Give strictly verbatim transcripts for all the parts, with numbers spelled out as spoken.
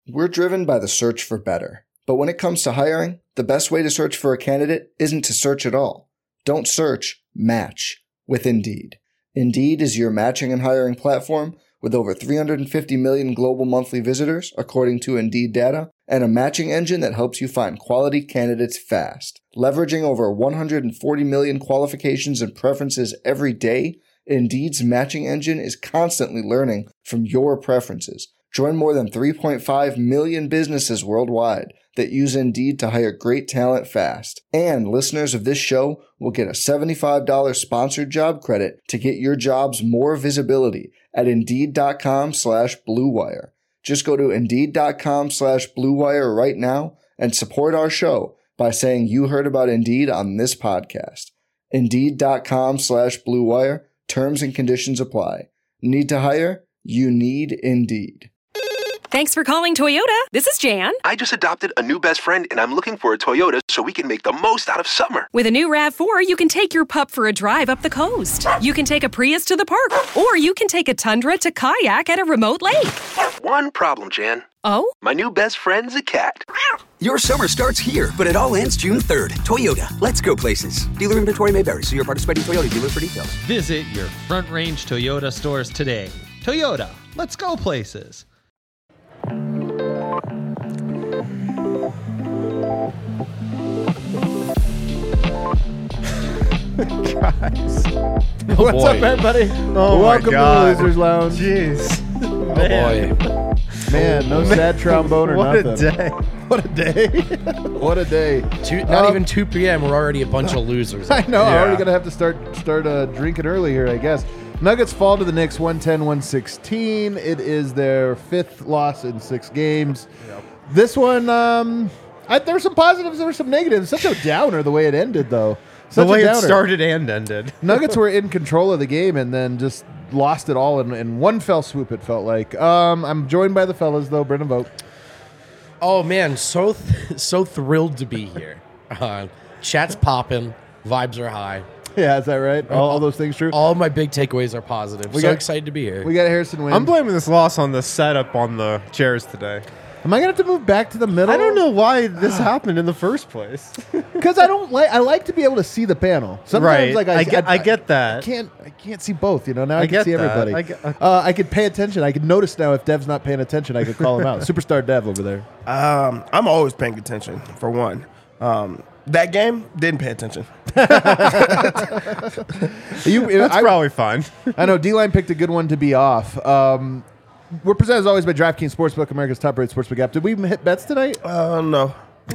We're driven by the search for better. But when it comes to hiring, the best way to search for a candidate isn't to search at all. Don't search, match with Indeed. Indeed is your matching and hiring platform with over three hundred fifty million global monthly visitors, according to Indeed data, and a matching engine that helps you find quality candidates fast. Leveraging over one hundred forty million qualifications and preferences every day, Indeed's matching engine is constantly learning from your preferences. Join more than three point five million businesses worldwide that use Indeed to hire great talent fast. And listeners of this show will get a seventy-five dollars sponsored job credit to get your jobs more visibility at Indeed.com slash Blue Wire. Just go to Indeed.com slash Blue Wire right now and support our show by saying you heard about Indeed on this podcast. Indeed.com slash Blue Wire. Terms and conditions apply. Need to hire? You need Indeed. Thanks for calling Toyota. This is Jan. I just adopted a new best friend, and I'm looking for a Toyota so we can make the most out of summer. With a new RAV four, you can take your pup for a drive up the coast. You can take a Prius to the park, or you can take a Tundra to kayak at a remote lake. One problem, Jan. Oh? My new best friend's a cat. Your summer starts here, but it all ends June third. Toyota, let's go places. Dealer inventory may vary. See your participating Toyota dealer for details. Visit your Front Range Toyota stores today. Toyota, let's go places. Guys. Oh, What's boy. up, everybody? Oh, welcome my God. to the Losers Lounge. Jeez. Oh, Man. boy. Man, no Man. sad trombone or What nothing. a day. What a day. What a day. Two, not Um, even two p.m. We're already a bunch of losers. I know. I'm Yeah. already going to have to start start uh, drinking early here, I guess. Nuggets fall to the Knicks one ten one sixteen. It is their fifth loss in six games. Yep. This one, um, I, there were some positives, there were some negatives. Such a downer the way it ended, though. Such The way a it downer. started and ended. Nuggets were in control of the game and then just lost it all in, in one fell swoop, it felt like. Um, I'm joined by the fellas, though. Brendan Vogt. Oh man, so th- so thrilled to be here. Uh, chat's popping, vibes are high. Yeah, is that right? All, all those things true? All my big takeaways are positive. We so got- excited to be here. We got Harrison Wind. I'm blaming this loss on the setup on the chairs today. Am I going to have to move back to the middle? I don't know why this happened in the first place. Because I don't like. I like to be able to see the panel. Sometimes, Right. like I, I get- I get that. I can't. I can't see both. You know. Now I, I can get see that. everybody. I get- okay. uh, I could pay attention. I could notice now if Dev's not paying attention. I could call him out. Superstar Dev over there. Um, I'm always paying attention, for one. Um, that game, didn't pay attention. You, That's I, probably fine. I know D-Line picked a good one to be off. Um, we're presented as always by DraftKings Sportsbook, America's top-rated sportsbook app. Did we hit bets tonight? Uh, no.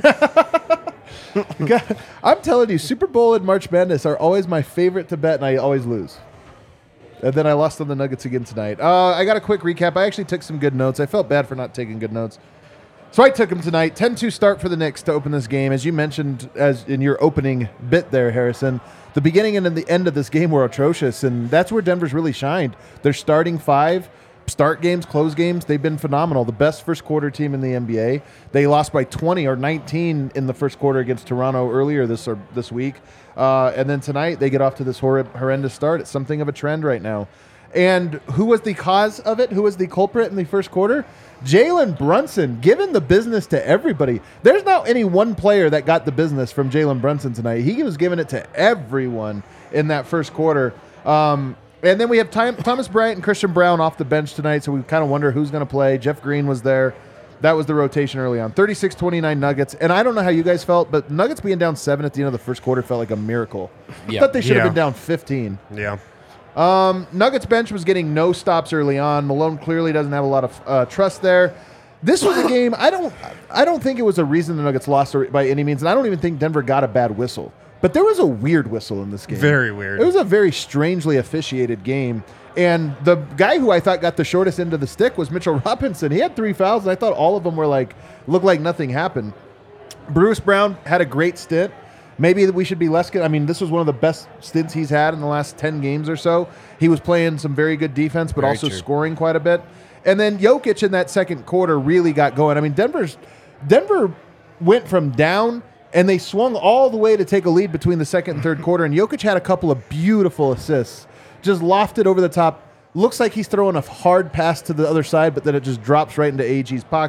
God, I'm telling you, Super Bowl and March Madness are always my favorite to bet, and I always lose. And then I lost on the Nuggets again tonight. Uh, I got a quick recap. I actually took some good notes. I felt bad for not taking good notes. So I took them tonight. ten two start for the Knicks to open this game. As you mentioned as in your opening bit there, Harrison, the beginning and the end of this game were atrocious, and that's where Denver's really shined. Their starting five, start games, close games, they've been phenomenal. The best first quarter team in the N B A. They lost by twenty or nineteen in the first quarter against Toronto earlier this or this week. Uh, and then tonight they get off to this hor- horrendous start. It's something of a trend right now. And who was the cause of it? Who was the culprit in the first quarter? Jalen Brunson, giving the business to everybody. There's not any one player that got the business from Jalen Brunson tonight. He was giving it to everyone in that first quarter. Um, and then we have Tom, Thomas Bryant and Christian Brown off the bench tonight, so we kind of wonder who's going to play. Jeff Green was there. That was the rotation early on. thirty-six twenty-nine Nuggets. And I don't know how you guys felt, but Nuggets being down seven at the end of the first quarter felt like a miracle. I Yeah. thought they should have Yeah. been down fifteen. Yeah. Um, Nuggets bench was getting no stops early on. Malone clearly doesn't have a lot of uh, trust there. This was a game. I don't. I don't think it was a reason the Nuggets lost by any means, and I don't even think Denver got a bad whistle. But there was a weird whistle in this game. Very weird. It was a very strangely officiated game. And the guy who I thought got the shortest end of the stick was Mitchell Robinson. He had three fouls, and I thought all of them were like looked like nothing happened. Bruce Brown had a great stint. Maybe we should be less good. I mean, this was one of the best stints he's had in the last ten games or so. He was playing some very good defense, but Very also true. scoring quite a bit. And then Jokic in that second quarter really got going. I mean, Denver's Denver went from down, and they swung all the way to take a lead between the second and third quarter. And Jokic had a couple of beautiful assists, just lofted over the top. Looks like he's throwing a hard pass to the other side, but then it just drops right into A G's pocket.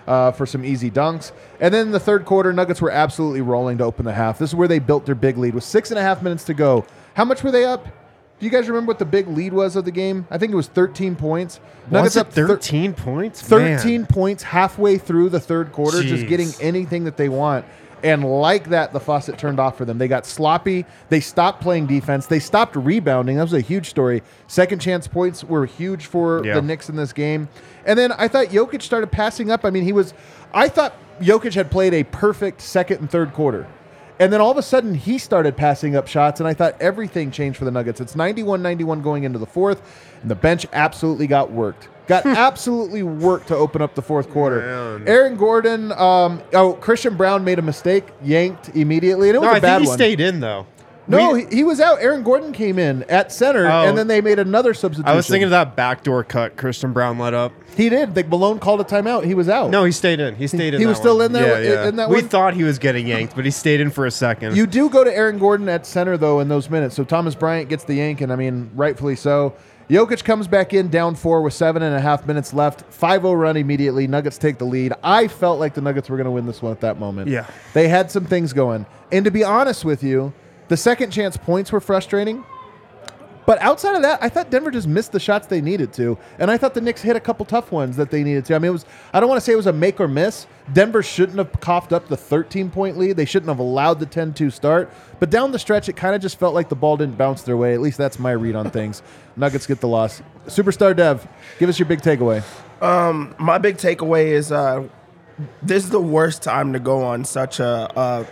uh, for some easy dunks. And then in the third quarter, Nuggets were absolutely rolling to open the half. This is where they built their big lead with six and a half minutes to go. How much were they up? Do you guys remember what the big lead was of the game? I think it was thirteen points. Was Nuggets it up thir- thirteen points? thirteen Man. points halfway through the third quarter, just Jeez. getting anything that they want. And like that, the faucet turned off for them. They got sloppy. They stopped playing defense. They stopped rebounding. That was a huge story. Second chance points were huge for Yeah. the Knicks in this game. And then I thought Jokic started passing up. I mean, he was – I thought Jokic had played a perfect second and third quarter. And then all of a sudden, he started passing up shots, and I thought everything changed for the Nuggets. It's ninety-one ninety-one going into the fourth, and the bench absolutely got worked. Got absolutely worked to open up the fourth quarter. Man. Aaron Gordon, um, oh, Christian Brown made a mistake, yanked immediately, and it was No, a I bad think he one. stayed in, though. No, We- he, he was out. Aaron Gordon came in at center, Oh. and then they made another substitution. I was thinking of that backdoor cut Christian Brown let up. He did. Like, Malone called a timeout. He was out. No, he stayed in. He stayed in. He that was still one. in there Yeah, in- yeah. in that we one? thought he was getting yanked, but he stayed in for a second. You do go to Aaron Gordon at center, though, in those minutes. So Thomas Bryant gets the yank, and I mean, rightfully so. Jokic comes back in down four with seven and a half minutes left. five oh run immediately. Nuggets take the lead. I felt like the Nuggets were going to win this one at that moment. Yeah. They had some things going. And to be honest with you, the second chance points were frustrating. But outside of that, I thought Denver just missed the shots they needed to. And I thought the Knicks hit a couple tough ones that they needed to. I mean, it was, I don't want to say it was a make or miss. Denver shouldn't have coughed up the thirteen-point lead. They shouldn't have allowed the ten two start. But down the stretch, it kind of just felt like the ball didn't bounce their way. At least that's my read on things. Nuggets get the loss. Superstar Dev, give us your big takeaway. Um, my big takeaway is uh, this is the worst time to go on such a, a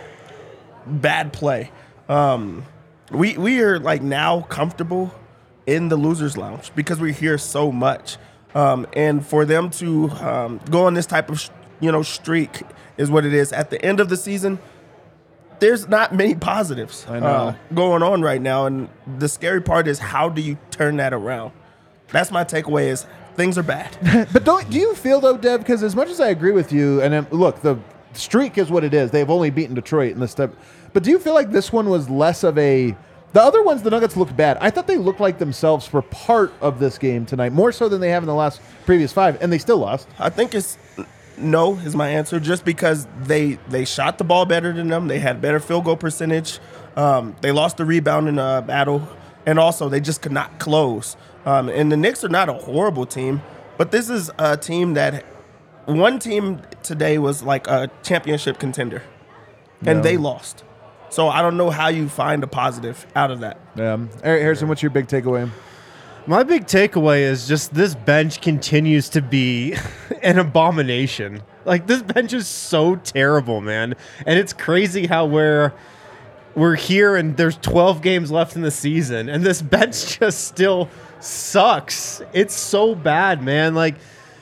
bad play. Um, we we are like now comfortable in the losers lounge because we hear so much, um, and for them to um, go on this type of sh- you know streak is what it is. At the end of the season, there's not many positives I know. uh, going on right now, and the scary part is how do you turn that around? That's my takeaway is things are bad. But don't do you feel, though, Dev, because as much as I agree with you, and um, look, the streak is what it is. They've only beaten Detroit in this step. But do you feel like this one was less of a – the other ones, the Nuggets looked bad. I thought they looked like themselves for part of this game tonight, more so than they have in the last previous five, and they still lost. I think it's no is my answer, just because they they shot the ball better than them. They had better field goal percentage. Um, they lost the rebound in a battle, and also they just could not close. Um, and the Knicks are not a horrible team, but this is a team that one team today was like a championship contender, and Yeah. they lost. So I don't know how you find a positive out of that. Um, Eric Harrison, what's your big takeaway? My big takeaway is just this bench continues to be an abomination. Like, this bench is so terrible, man. And it's crazy how we're we're here and there's twelve games left in the season and this bench just still sucks. It's so bad, man. Like,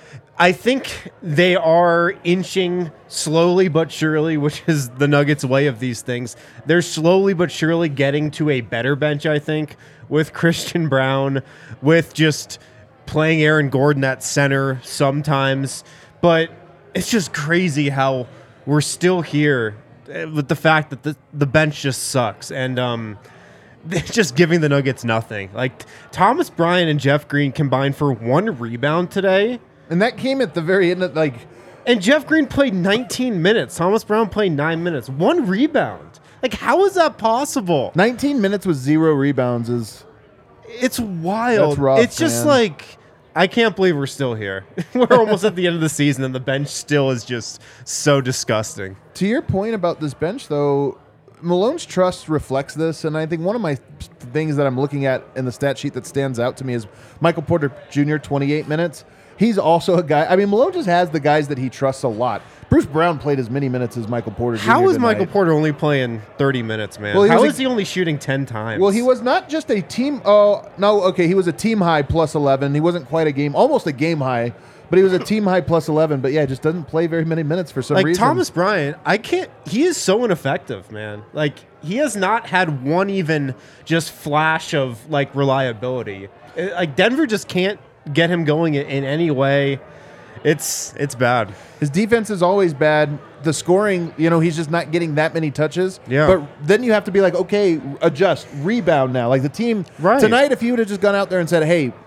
I think they are inching slowly but surely, which is the Nuggets' way of these things. They're slowly but surely getting to a better bench, I think, with Christian Brown, with just playing Aaron Gordon at center sometimes. But it's just crazy how we're still here with the fact that the, the bench just sucks. And um, they're just giving the Nuggets nothing. Like, Thomas Bryant and Jeff Green combined for one rebound today. And that came at the very end of, like... And Jeff Green played nineteen minutes. Thomas Brown played nine minutes. One rebound. Like, how is that possible? nineteen minutes with zero rebounds is... It's wild. That's rough, It's just man. like, I can't believe we're still here. We're almost at the end of the season, and the bench still is just so disgusting. To your point about this bench, though, Malone's trust reflects this, and I think one of my things that I'm looking at in the stat sheet that stands out to me is Michael Porter Junior, twenty-eight minutes. He's also a guy. I mean, Malone just has the guys that he trusts a lot. Bruce Brown played as many minutes as Michael Porter Junior How is tonight. Michael Porter only playing thirty minutes, man? Well, he How was is a- he only shooting ten times? Well, he was not just a team. Oh, no, okay. He was a team high plus eleven. He wasn't quite a game, almost a game high, but he was a team high plus eleven. But yeah, just doesn't play very many minutes for some like reason. Thomas Bryant, I can't. He is so ineffective, man. Like, he has not had one even just flash of like reliability. Uh, Like, Denver just can't get him going in, in any way. It's it's bad. His defense is always bad. The scoring, you know, he's just not getting that many touches. Yeah. But then you have to be like, okay, adjust, rebound now. Like the team Right. tonight, if you would have just gone out there and said, hey,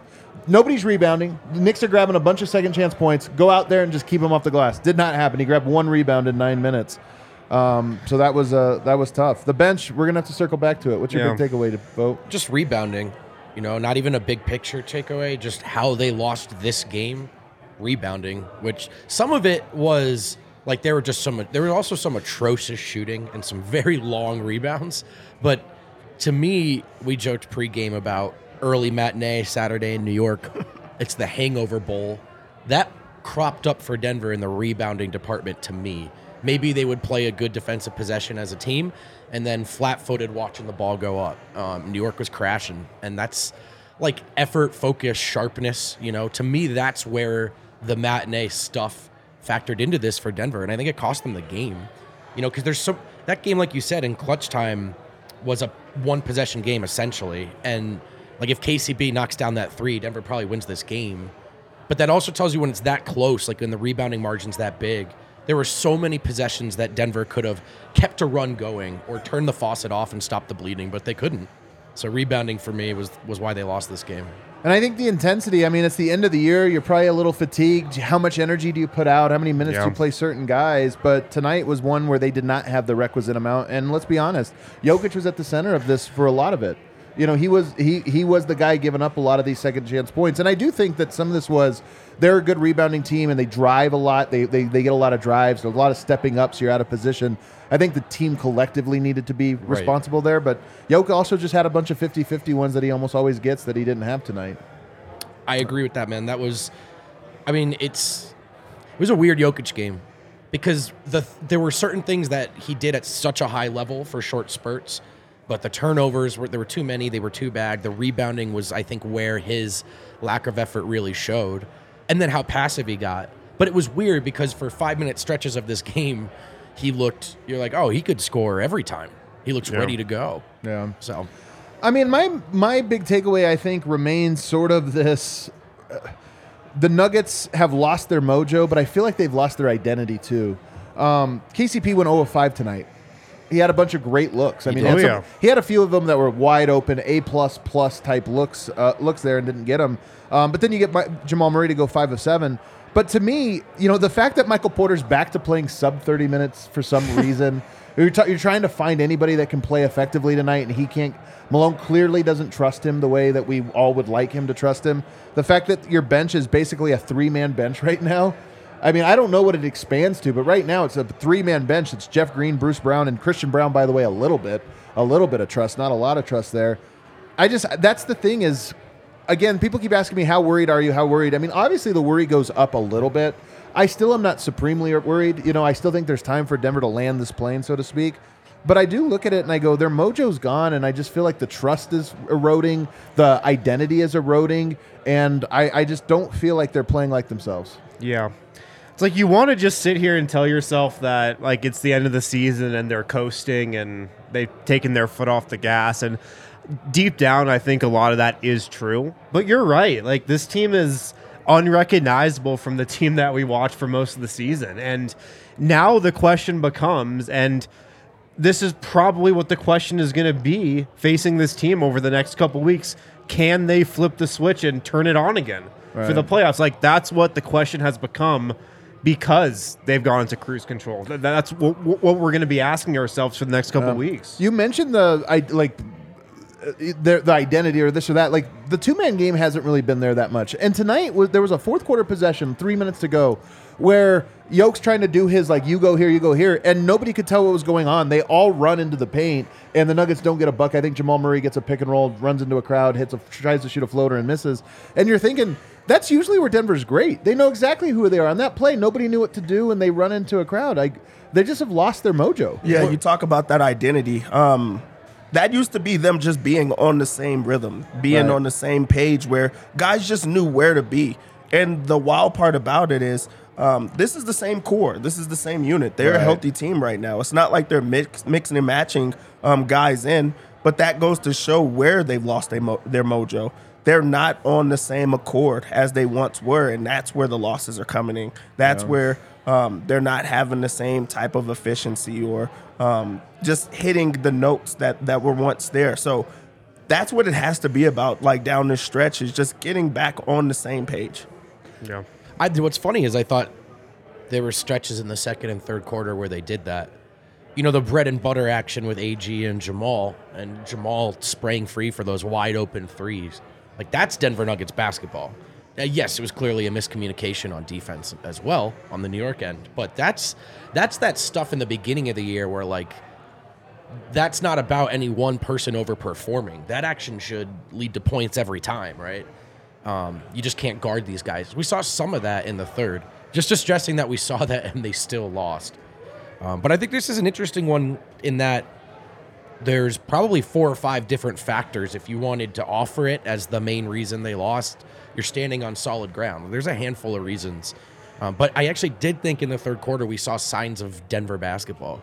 nobody's rebounding. The Knicks are grabbing a bunch of second chance points. Go out there and just keep them off the glass. Did not happen. He grabbed one rebound in nine minutes. Um, so that was uh, that was tough. The bench, we're going to have to circle back to it. What's your Yeah. big takeaway to vote? Just rebounding, you know, not even a big picture takeaway, just how they lost this game rebounding, which some of it was like there were just some, there was also some atrocious shooting and some very long rebounds. But to me, we joked pregame about early matinee Saturday in New York. It's the Hangover Bowl. That cropped up for Denver in the rebounding department to me. Maybe they would play a good defensive possession as a team and then flat-footed watching the ball go up. Um, New York was crashing, and that's like effort, focus, sharpness. You know, to me, that's where the matinee stuff factored into this for Denver, and I think it cost them the game. You know, because there's some that game, like you said, in clutch time was a one-possession game essentially, and like if K C B knocks down that three, Denver probably wins this game. But that also tells you when it's that close, like when the rebounding margin's that big. There were so many possessions that Denver could have kept a run going or turned the faucet off and stopped the bleeding, but they couldn't. So rebounding for me was was why they lost this game. And I think the intensity, I mean, it's the end of the year. You're probably a little fatigued. How much energy do you put out? How many minutes Yeah. do you play certain guys? But tonight was one where they did not have the requisite amount. And let's be honest, Jokic was at the center of this for a lot of it. You know, he was he he was the guy giving up a lot of these second chance points. And I do think that some of this was they're a good rebounding team and they drive a lot. They they, they get a lot of drives, a lot of stepping up, so you're out of position. I think the team collectively needed to be responsible there. But Jokic also just had a bunch of fifty-fifty ones that he almost always gets that he didn't have tonight. I agree with that, man. That was, I mean, it's it was a weird Jokic game because the there were certain things that he did at such a high level for short spurts, but the turnovers were there were too many. They were too bad. The rebounding was, I think, where his lack of effort really showed, and then how passive he got. But it was weird because for five minute stretches of this game, he looked. You're like, oh, he could score every time. He looks Yeah. ready to go. Yeah. So. I mean, my my big takeaway, I think, remains sort of this. Uh, the Nuggets have lost their mojo, but I feel like they've lost their identity, too. Um, K C P went zero of five tonight. He had a bunch of great looks. I He mean, did. had Oh, some- yeah. he had a few of them that were wide open, A plus plus type looks uh, looks there and didn't get them. Um, but then you get my, Jamal Murray to go five of seven. But to me, you know, the fact that Michael Porter's back to playing sub thirty minutes for some reason, you're, t- you're trying to find anybody that can play effectively tonight, and he can't. Malone clearly doesn't trust him the way that we all would like him to trust him. The fact that your bench is basically a three-man bench right now, I mean, I don't know what it expands to, but right now it's a three-man bench. It's Jeff Green, Bruce Brown, and Christian Brown, by the way, a little bit. A little bit of trust, not a lot of trust there. I just, that's the thing is, again, people keep asking me, how worried are you? How worried? I mean, obviously the worry goes up a little bit. I still am not supremely worried. You know, I still think there's time for Denver to land this plane, so to speak. But I do look at it and I go, their mojo's gone, and I just feel like the trust is eroding, the identity is eroding, and I, I just don't feel like they're playing like themselves. Yeah. It's like you want to just sit here and tell yourself that like it's the end of the season and they're coasting and they've taken their foot off the gas. And deep down, I think a lot of that is true. But you're right. Like this team is unrecognizable from the team that we watched for most of the season. And now the question becomes, and this is probably what the question is going to be facing this team over the next couple weeks. Can they flip the switch and turn it on again Right. for the playoffs? Like that's what the question has become because they've gone into cruise control. Th- That's what, what we're going to be asking ourselves for the next couple Um, weeks. You mentioned the I like uh, the, the identity or this or that. Like the two man game hasn't really been there that much. And tonight was there was a fourth quarter possession, three minutes to go, where Yoke's trying to do his like you go here, you go here, and nobody could tell what was going on. They all run into the paint, and the Nuggets don't get a buck. I think Jamal Murray gets a pick and roll, runs into a crowd, hits a tries to shoot a floater and misses. And you're thinking that's usually where Denver's great. They know exactly who they are. On that play, nobody knew what to do, and they run into a crowd. I, they just have lost their mojo. Yeah, you talk about that identity. Um, that used to be them just being on the same rhythm, being Right. on the same page where guys just knew where to be. And the wild part about it is um, this is the same core. This is the same unit. They're Right. a healthy team right now. It's not like they're mix, mixing and matching um, guys in, but that goes to show where they've lost their, mo- their mojo. They're not on the same accord as they once were, and that's where the losses are coming in. That's Yeah. where um, they're not having the same type of efficiency or um, just hitting the notes that, that were once there. So that's what it has to be about. Like down this stretch is just getting back on the same page. Yeah. I, what's funny is I thought there were stretches in the second and third quarter where they did that. You know, the bread and butter action with A G and Jamal, and Jamal spraying free for those wide open threes. Like, that's Denver Nuggets basketball. Uh, yes, it was clearly a miscommunication on defense as well on the New York end, but that's that's that stuff in the beginning of the year where, like, that's not about any one person overperforming. That action should lead to points every time, right? Um, you just can't guard these guys. We saw some of that in the third. Just distressing that we saw that and they still lost. Um, but I think this is an interesting one in that there's probably four or five different factors. If you wanted to offer it as the main reason they lost, you're standing on solid ground. There's a handful of reasons. Um, but I actually did think in the third quarter we saw signs of Denver basketball.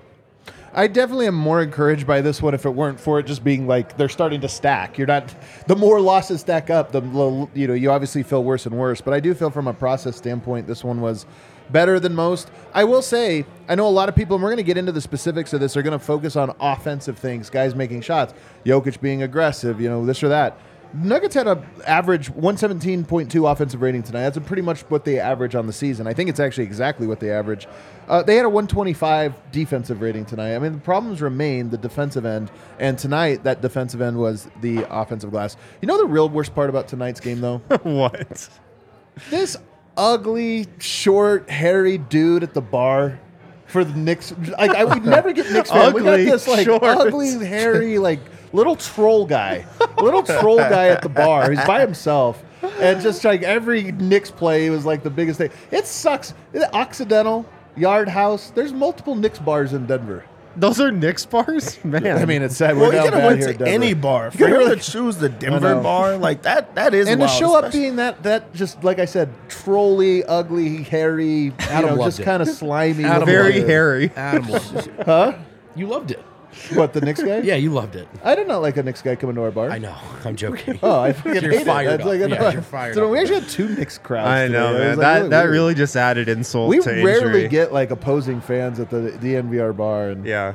I definitely am more encouraged by this one if it weren't for it just being like they're starting to stack. You're not the more losses stack up, the you know you obviously feel worse and worse. But I do feel from a process standpoint, this one was better than most. I will say, I know a lot of people, and we're going to get into the specifics of this, are going to focus on offensive things, guys making shots, Jokic being aggressive, you know, this or that. Nuggets had an average one seventeen point two offensive rating tonight. That's pretty much what they average on the season. I think it's actually exactly what they average. Uh, they had a one twenty-five defensive rating tonight. I mean, the problems remain the defensive end, and tonight that defensive end was the offensive glass. You know the real worst part about tonight's game, though? What? This ugly, short, hairy dude at the bar for the Knicks. Like, I would never get Knicks fans. We got Ugly, this like short. ugly, hairy, like little troll guy, little troll guy at the bar. He's by himself, and just like every Knicks play was like the biggest thing. It sucks. Occidental, Yard House. There's multiple Knicks bars in Denver. Those are Knicks bars? Man. I mean, it's sad. Well, We're you down could have bad went here to in Denver. any bar. For You him really- to choose the I Denver know. bar, like that, that is and wild, to show up especially- being that that just like I said, trolly, ugly, hairy, you Adam know, loved just it. kind of slimy, Adam looking Very dude. hairy. Adam loved it. Huh? You loved it. What, the Knicks guy? Yeah, you loved it. I did not like a Knicks guy coming to our bar. I know. I'm joking. Oh, I fucking You're hate fired it. That's up. like, Yeah, you're fired so up. we actually had two Knicks crowds. I today. know, It man. was, like, that really that weird. really just added insult We to rarely injury. get like opposing fans at the D N V R bar, and Yeah.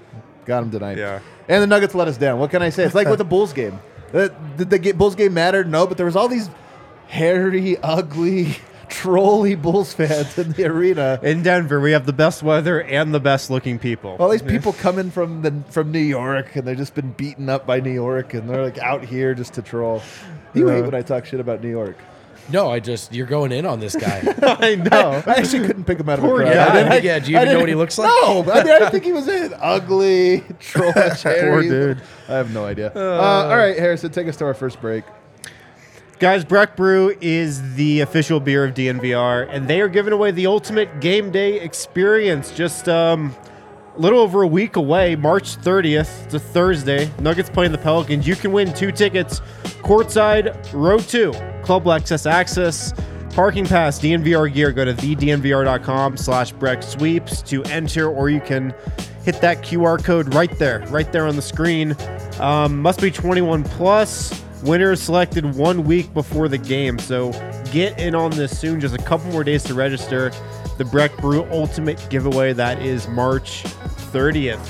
got them tonight. Yeah. And the Nuggets let us down. What can I say? It's like with the Bulls game. Uh, Did the ga- Bulls game matter? No, but there was all these hairy, ugly, trolly Bulls fans in the arena. In Denver, we have the best weather and the best looking people. All these people coming from the from New York, and they've just been beaten up by New York, and they're like out here just to troll. You hate when I talk shit about New York. No, I just, you're going in on this guy. I know. I actually couldn't pick him out of a Poor crowd. guy. I didn't- Yeah, do you I even know didn't- what he looks like? No, I mean, I didn't think he was in. Ugly, trollish, hairy. dude. I have no idea. Uh, all right, Harrison, take us to our first break. Guys, Breck Brew is the official beer of D N V R, and they are giving away the ultimate game day experience just um, a little over a week away, March thirtieth. It's a Thursday. Nuggets playing the Pelicans. You can win two tickets, courtside, row two, club access access, parking pass, D N V R gear. Go to the D N V R dot com slash Breck Sweeps to enter, or you can hit that Q R code right there, right there on the screen. Um, must be twenty-one plus. Winner is selected one week before the game, so get in on this soon. Just a couple more days to register. The Breck Brew Ultimate Giveaway, that is March thirtieth.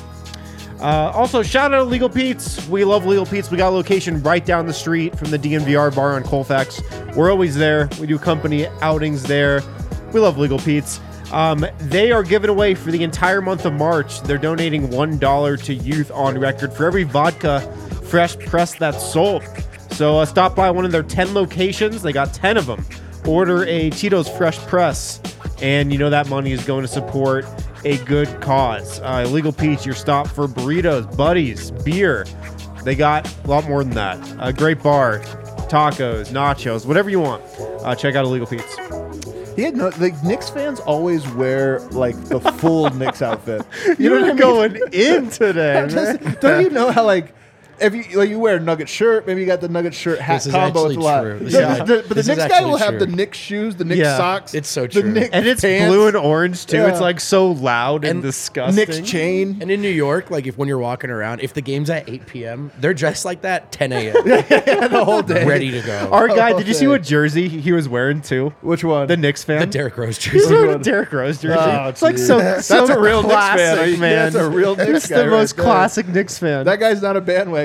Uh, also, shout out to Legal Pete's. We love Legal Pete's. We got a location right down the street from the D N V R bar on Colfax. We're always there. We do company outings there. We love Legal Pete's. Um, they are giving away for the entire month of March. They're donating one dollar to Youth on Record for every vodka fresh press that's sold. So uh, stop by one of their ten locations. They got ten of them. Order a Tito's Fresh Press, and you know that money is going to support a good cause. Uh, Illegal Pete's, your stop for burritos, buddies, beer. They got a lot more than that. A great bar, tacos, nachos, whatever you want. Uh, check out Illegal Pete's. He had no, like Knicks fans always wear like the full Knicks outfit. You know what I mean? going in today, I'm just- don't you know how like if you like you wear a Nugget shirt, maybe you got the Nugget shirt hat This is combo. It's actually a lot. true. This The- is- the- but the this is Knicks guy actually will have the true. Knicks shoes, the Knicks Yeah. socks. It's so the true. Knicks And it's pants, blue and orange too. Yeah. It's like so loud and, And disgusting. Knicks chain. And in New York, like if when you're walking around, if the game's at eight p.m., they're dressed like that ten a.m. the whole day. ready to go. Our guy, did you see Okay. what jersey he was wearing too? Which one? The Knicks fan. The Derrick Rose He's jersey. wearing a Derrick Rose jersey. Oh, it's like so, geez. so That's a real Knicks fan. classic, Are you- man. that's a real Knicks It's guy the right most there. classic Knicks fan. That guy's not a bandwagon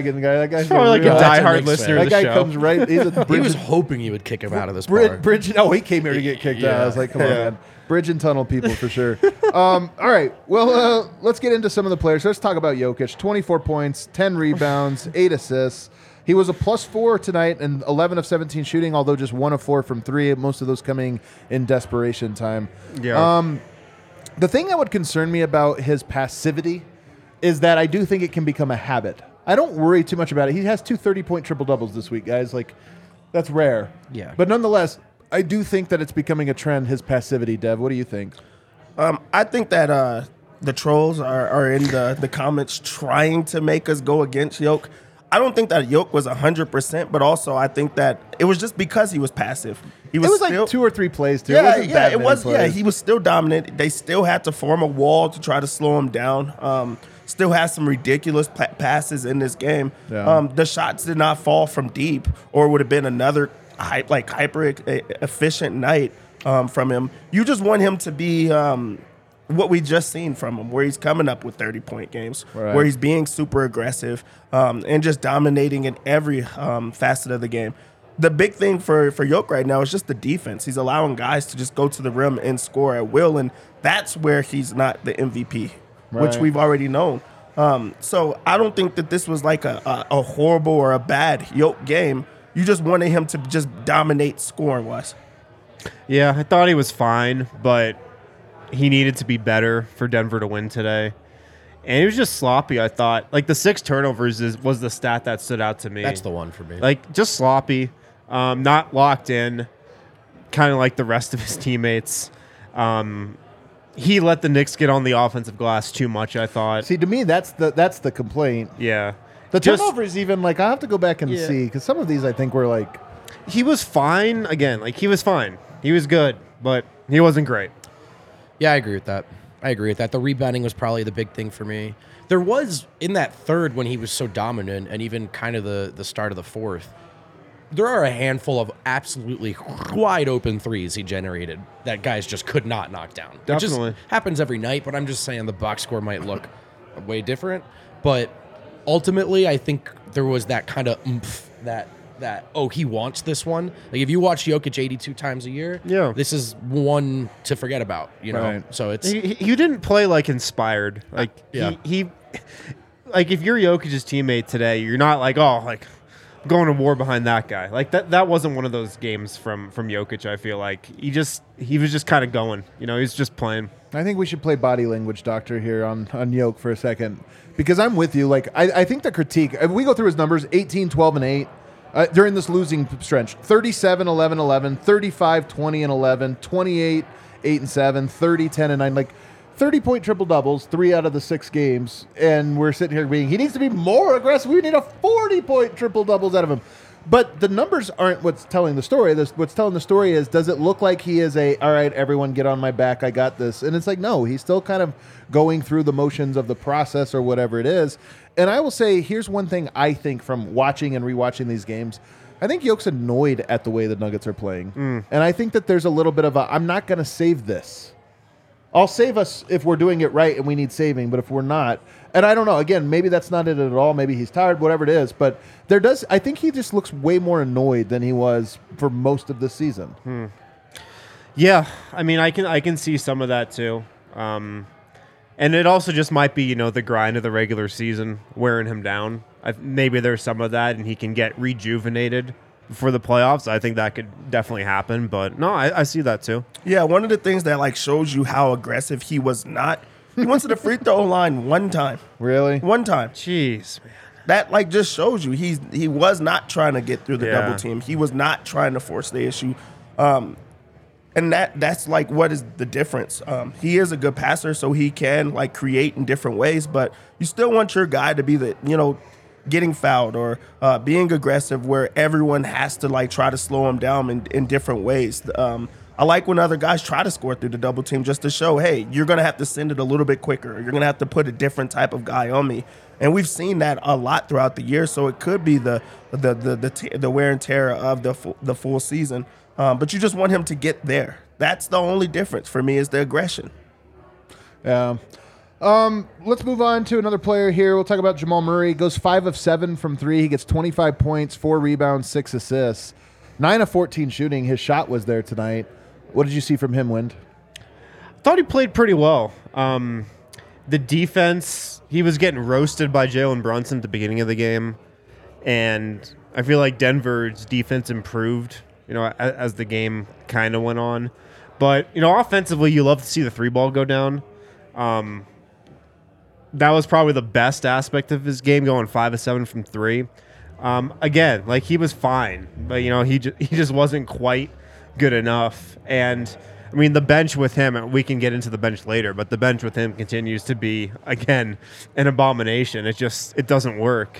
bandwagon guy. That guy's Probably like real- a That's a diehard Knicks listener fan. of That the guy show. comes right. He's a He bridge, was hoping you would kick him out of this bridge, bar. bridge. Oh, he came here to get kicked out. I was like, come on, Yeah. man. Bridge and tunnel people for sure. um, all right. Well, uh, let's get into some of the players. Let's talk about Jokic. twenty-four points, ten rebounds, eight assists. He was a plus four tonight and eleven of seventeen shooting, although just one of four from three, most of those coming in desperation time. Yeah. Um, the thing that would concern me about his passivity is that I do think it can become a habit. I don't worry too much about it. He has two thirty-point triple-doubles this week, guys. Like, that's rare. Yeah. But nonetheless, I do think that it's becoming a trend, his passivity, Dev. What do you think? Um, I think that uh, the trolls are, are in the, the comments trying to make us go against Yoke. I don't think that Yoke was one hundred percent, but also I think that it was just because he was passive. He was, It was like still, two or three plays, too. Yeah, it wasn't yeah, that it many was. Yeah, plays. he was still dominant. They still had to form a wall to try to slow him down. Um, still has some ridiculous pa- passes in this game. Yeah. Um, the shots did not fall from deep, or it would have been another hype, like hyper e- efficient night um, from him. You just want him to be um, what we just seen from him, where he's coming up with thirty point games, Right. where he's being super aggressive um, and just dominating in every um, facet of the game. The big thing for, for Yoke right now is just the defense. He's allowing guys to just go to the rim and score at will, and that's where he's not the M V P, which Right. we've already known. Um, so I don't think that this was like a, a, a horrible or a bad Yoke game. You just wanted him to just dominate scoring-wise. Yeah, I thought he was fine, but he needed to be better for Denver to win today. And he was just sloppy, I thought. Like, the six turnovers is, was the stat that stood out to me. That's the one for me. Like, just sloppy, um, not locked in, kind of like the rest of his teammates. Um, he let the Knicks get on the offensive glass too much, I thought. See, to me, that's the that's the complaint. Yeah. The Just- turnovers, even, like, I have to go back and Yeah. see, because some of these I think were like, He was fine. Again, like, he was fine. He was good, but he wasn't great. Yeah, I agree with that. I agree with that. The rebounding was probably the big thing for me. There was, in that third when he was so dominant, and even kind of the, the start of the fourth, there are a handful of absolutely wide open threes he generated that guys just could not knock down. It Definitely. just happens every night, but I'm just saying the box score might look way different. But ultimately, I think there was that kind of oomph that that oh, he wants this one. Like, if you watch Jokic eighty-two times a year, Yeah. this is one to forget about. You know, Right. so it's He, he, you didn't play like inspired. Like Yeah. he, he, like if you're Jokic's teammate today, you're not like, oh, like I'm going to war behind that guy. Like that that wasn't one of those games from from Jokic. I feel like he just he was just kind of going. You know, he's just playing. I think we should play body language doctor here on, on Yoke for a second, because I'm with you. Like, I, I think the critique, if we go through his numbers, eighteen, twelve, and eight, uh, during this losing stretch, thirty-seven, eleven, eleven, thirty-five, twenty, and eleven, twenty-eight, eight, and seven, thirty, ten, and nine, like thirty-point triple-doubles, three out of the six games, and we're sitting here being, he needs to be more aggressive. We need a forty-point triple-doubles out of him. But the numbers aren't what's telling the story. This, what's telling the story is, does it look like he is a, all right, everyone get on my back, I got this? And it's like, no, he's still kind of going through the motions of the process or whatever it is. And I will say, here's one thing I think from watching and rewatching these games. I think Yoke's annoyed at the way the Nuggets are playing. And I think that there's a little bit of a, I'm not going to save this. I'll save us if we're doing it right and we need saving, but if we're not, and I don't know, again, maybe that's not it at all. Maybe he's tired, whatever it is, but there does, I think he just looks way more annoyed than he was for most of the season. Yeah, I mean, I can I can see some of that too. Um, and it also just might be, you know, the grind of the regular season wearing him down. I, maybe there's some of that, and he can get rejuvenated for the playoffs. I think that could definitely happen. But no, I, I see that too. Yeah, one of the things that like shows you how aggressive he was not, he went to the free throw line one time. Really? One time. Jeez, man. That like just shows you he's he was not trying to get through the Yeah. double team. He was not trying to force the issue. Um, and that that's like what is the difference. Um, he is a good passer, so he can like create in different ways, but you still want your guy to be the, you know, getting fouled or uh, being aggressive where everyone has to like try to slow him down in, in different ways. Um, I like when other guys try to score through the double team just to show, hey, you're going to have to send it a little bit quicker. You're going to have to put a different type of guy on me. And we've seen that a lot throughout the year, so it could be the the the the, t- the wear and tear of the full, the full season. Um, but you just want him to get there. That's the only difference for me is the aggression. Yeah. Um, let's move on to another player here. We'll talk about Jamal Murray. Goes five of seven from three. He gets twenty-five points, four rebounds, six assists, nine of fourteen shooting. His shot was there tonight. What did you see from him, Wind? Thought he played pretty well. Um, the defense, he was getting roasted by Jalen Brunson at the beginning of the game, and I feel like Denver's defense improved, you know, as, as the game kind of went on. But, you know, offensively, you love to see the three ball go down. Um, that was probably the best aspect of his game, going five of seven from three. Um, again, like he was fine, but you know he ju- he just wasn't quite good enough. And I mean, the bench with him, we can get into the bench later, but the bench with him continues to be again an abomination. It just it doesn't work.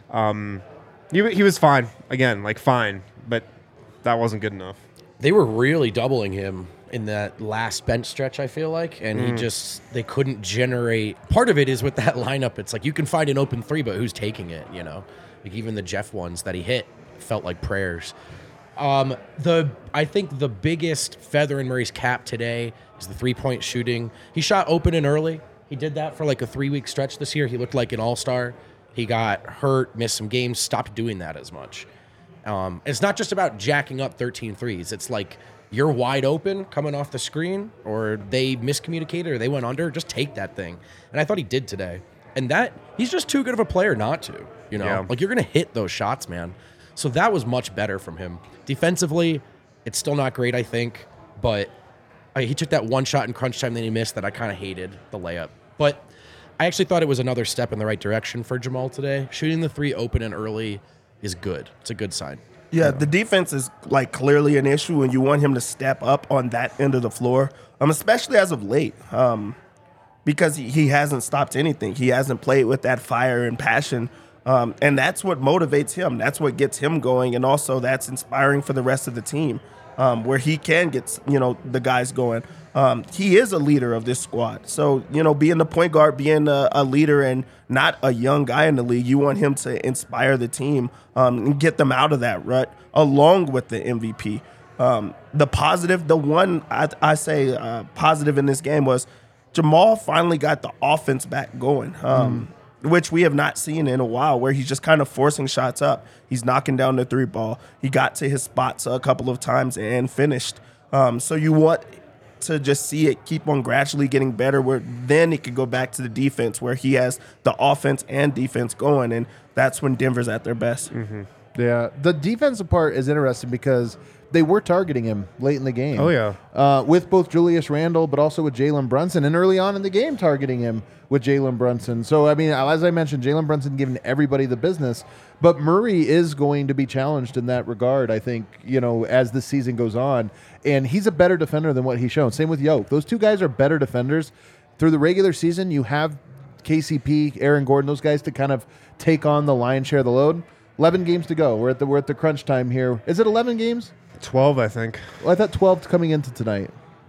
Um, he he was fine again, like fine, but that wasn't good enough. They were really doubling him in that last bench stretch, I feel like, and mm. he just, they couldn't generate. Part of it is with that lineup, it's like you can find an open three, but who's taking it, you know? Like even the Jeff ones that he hit felt like prayers. Um, the I think the biggest feather in Murray's cap today is the three-point shooting. He shot open and early. He did that for like a three-week stretch this year. He looked like an all-star. He got hurt, missed some games, stopped doing that as much. Um, it's not just about jacking up thirteen threes. It's like you're wide open coming off the screen, or they miscommunicated, or they went under. Just take that thing. And I thought he did today. And that he's just too good of a player not to. You know, yeah. like you're gonna hit those shots, man. So that was much better from him. Defensively, it's still not great, I think, but I, he took that one shot in crunch time that he missed that I kind of hated, the layup. But I actually thought it was another step in the right direction for Jamal today. Shooting the three open and early is good. It's a good sign. Yeah, the defense is like clearly an issue, and you want him to step up on that end of the floor, um, especially as of late, um, because he, he hasn't stopped anything. He hasn't played with that fire and passion, um, and that's what motivates him. That's what gets him going, and also that's inspiring for the rest of the team, um, where he can get, you know, the guys going. Um, he is a leader of this squad. So, you know, being the point guard, being a, a leader and not a young guy in the league, you want him to inspire the team um, and get them out of that rut along with the M V P. Um, the positive, the one I, I say uh, positive in this game was Jamal finally got the offense back going, um, mm. which we have not seen in a while, where he's just kind of forcing shots up. He's knocking down the three ball. He got to his spots a couple of times and finished. Um, so you want to just see it keep on gradually getting better, where then it could go back to the defense, where he has the offense and defense going, and that's when Denver's at their best. Mm-hmm. Yeah, the defensive part is interesting because they were targeting him late in the game. Oh, yeah. Uh, with both Julius Randle, but also with Jalen Brunson, and early on in the game targeting him with Jalen Brunson. So, I mean, as I mentioned, Jalen Brunson giving everybody the business, but Murray is going to be challenged in that regard, I think, you know, as the season goes on. And he's a better defender than what he's shown. Same with Yoke. Those two guys are better defenders. Through the regular season, you have K C P, Aaron Gordon, those guys to kind of take on the lion's share of the load. eleven games to go. We're at the we're at the crunch time here. Is it eleven games? twelve, I think. Well, I thought twelve coming into tonight.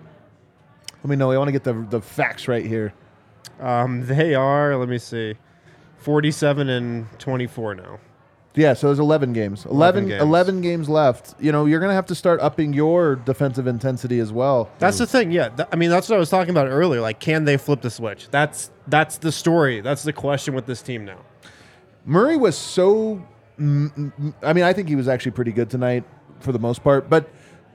Let me know. I want to get the the facts right here. Um, they are, let me see, forty-seven and twenty-four now. Yeah, so there's eleven games. eleven, eleven, games. eleven games left. You know, you're going to have to start upping your defensive intensity as well. That's the thing, yeah. Th- I mean, that's what I was talking about earlier. Like, can they flip the switch? That's that's the story. That's the question with this team now. Murray was so... Mm, mm, I mean, I think he was actually pretty good tonight for the most part, but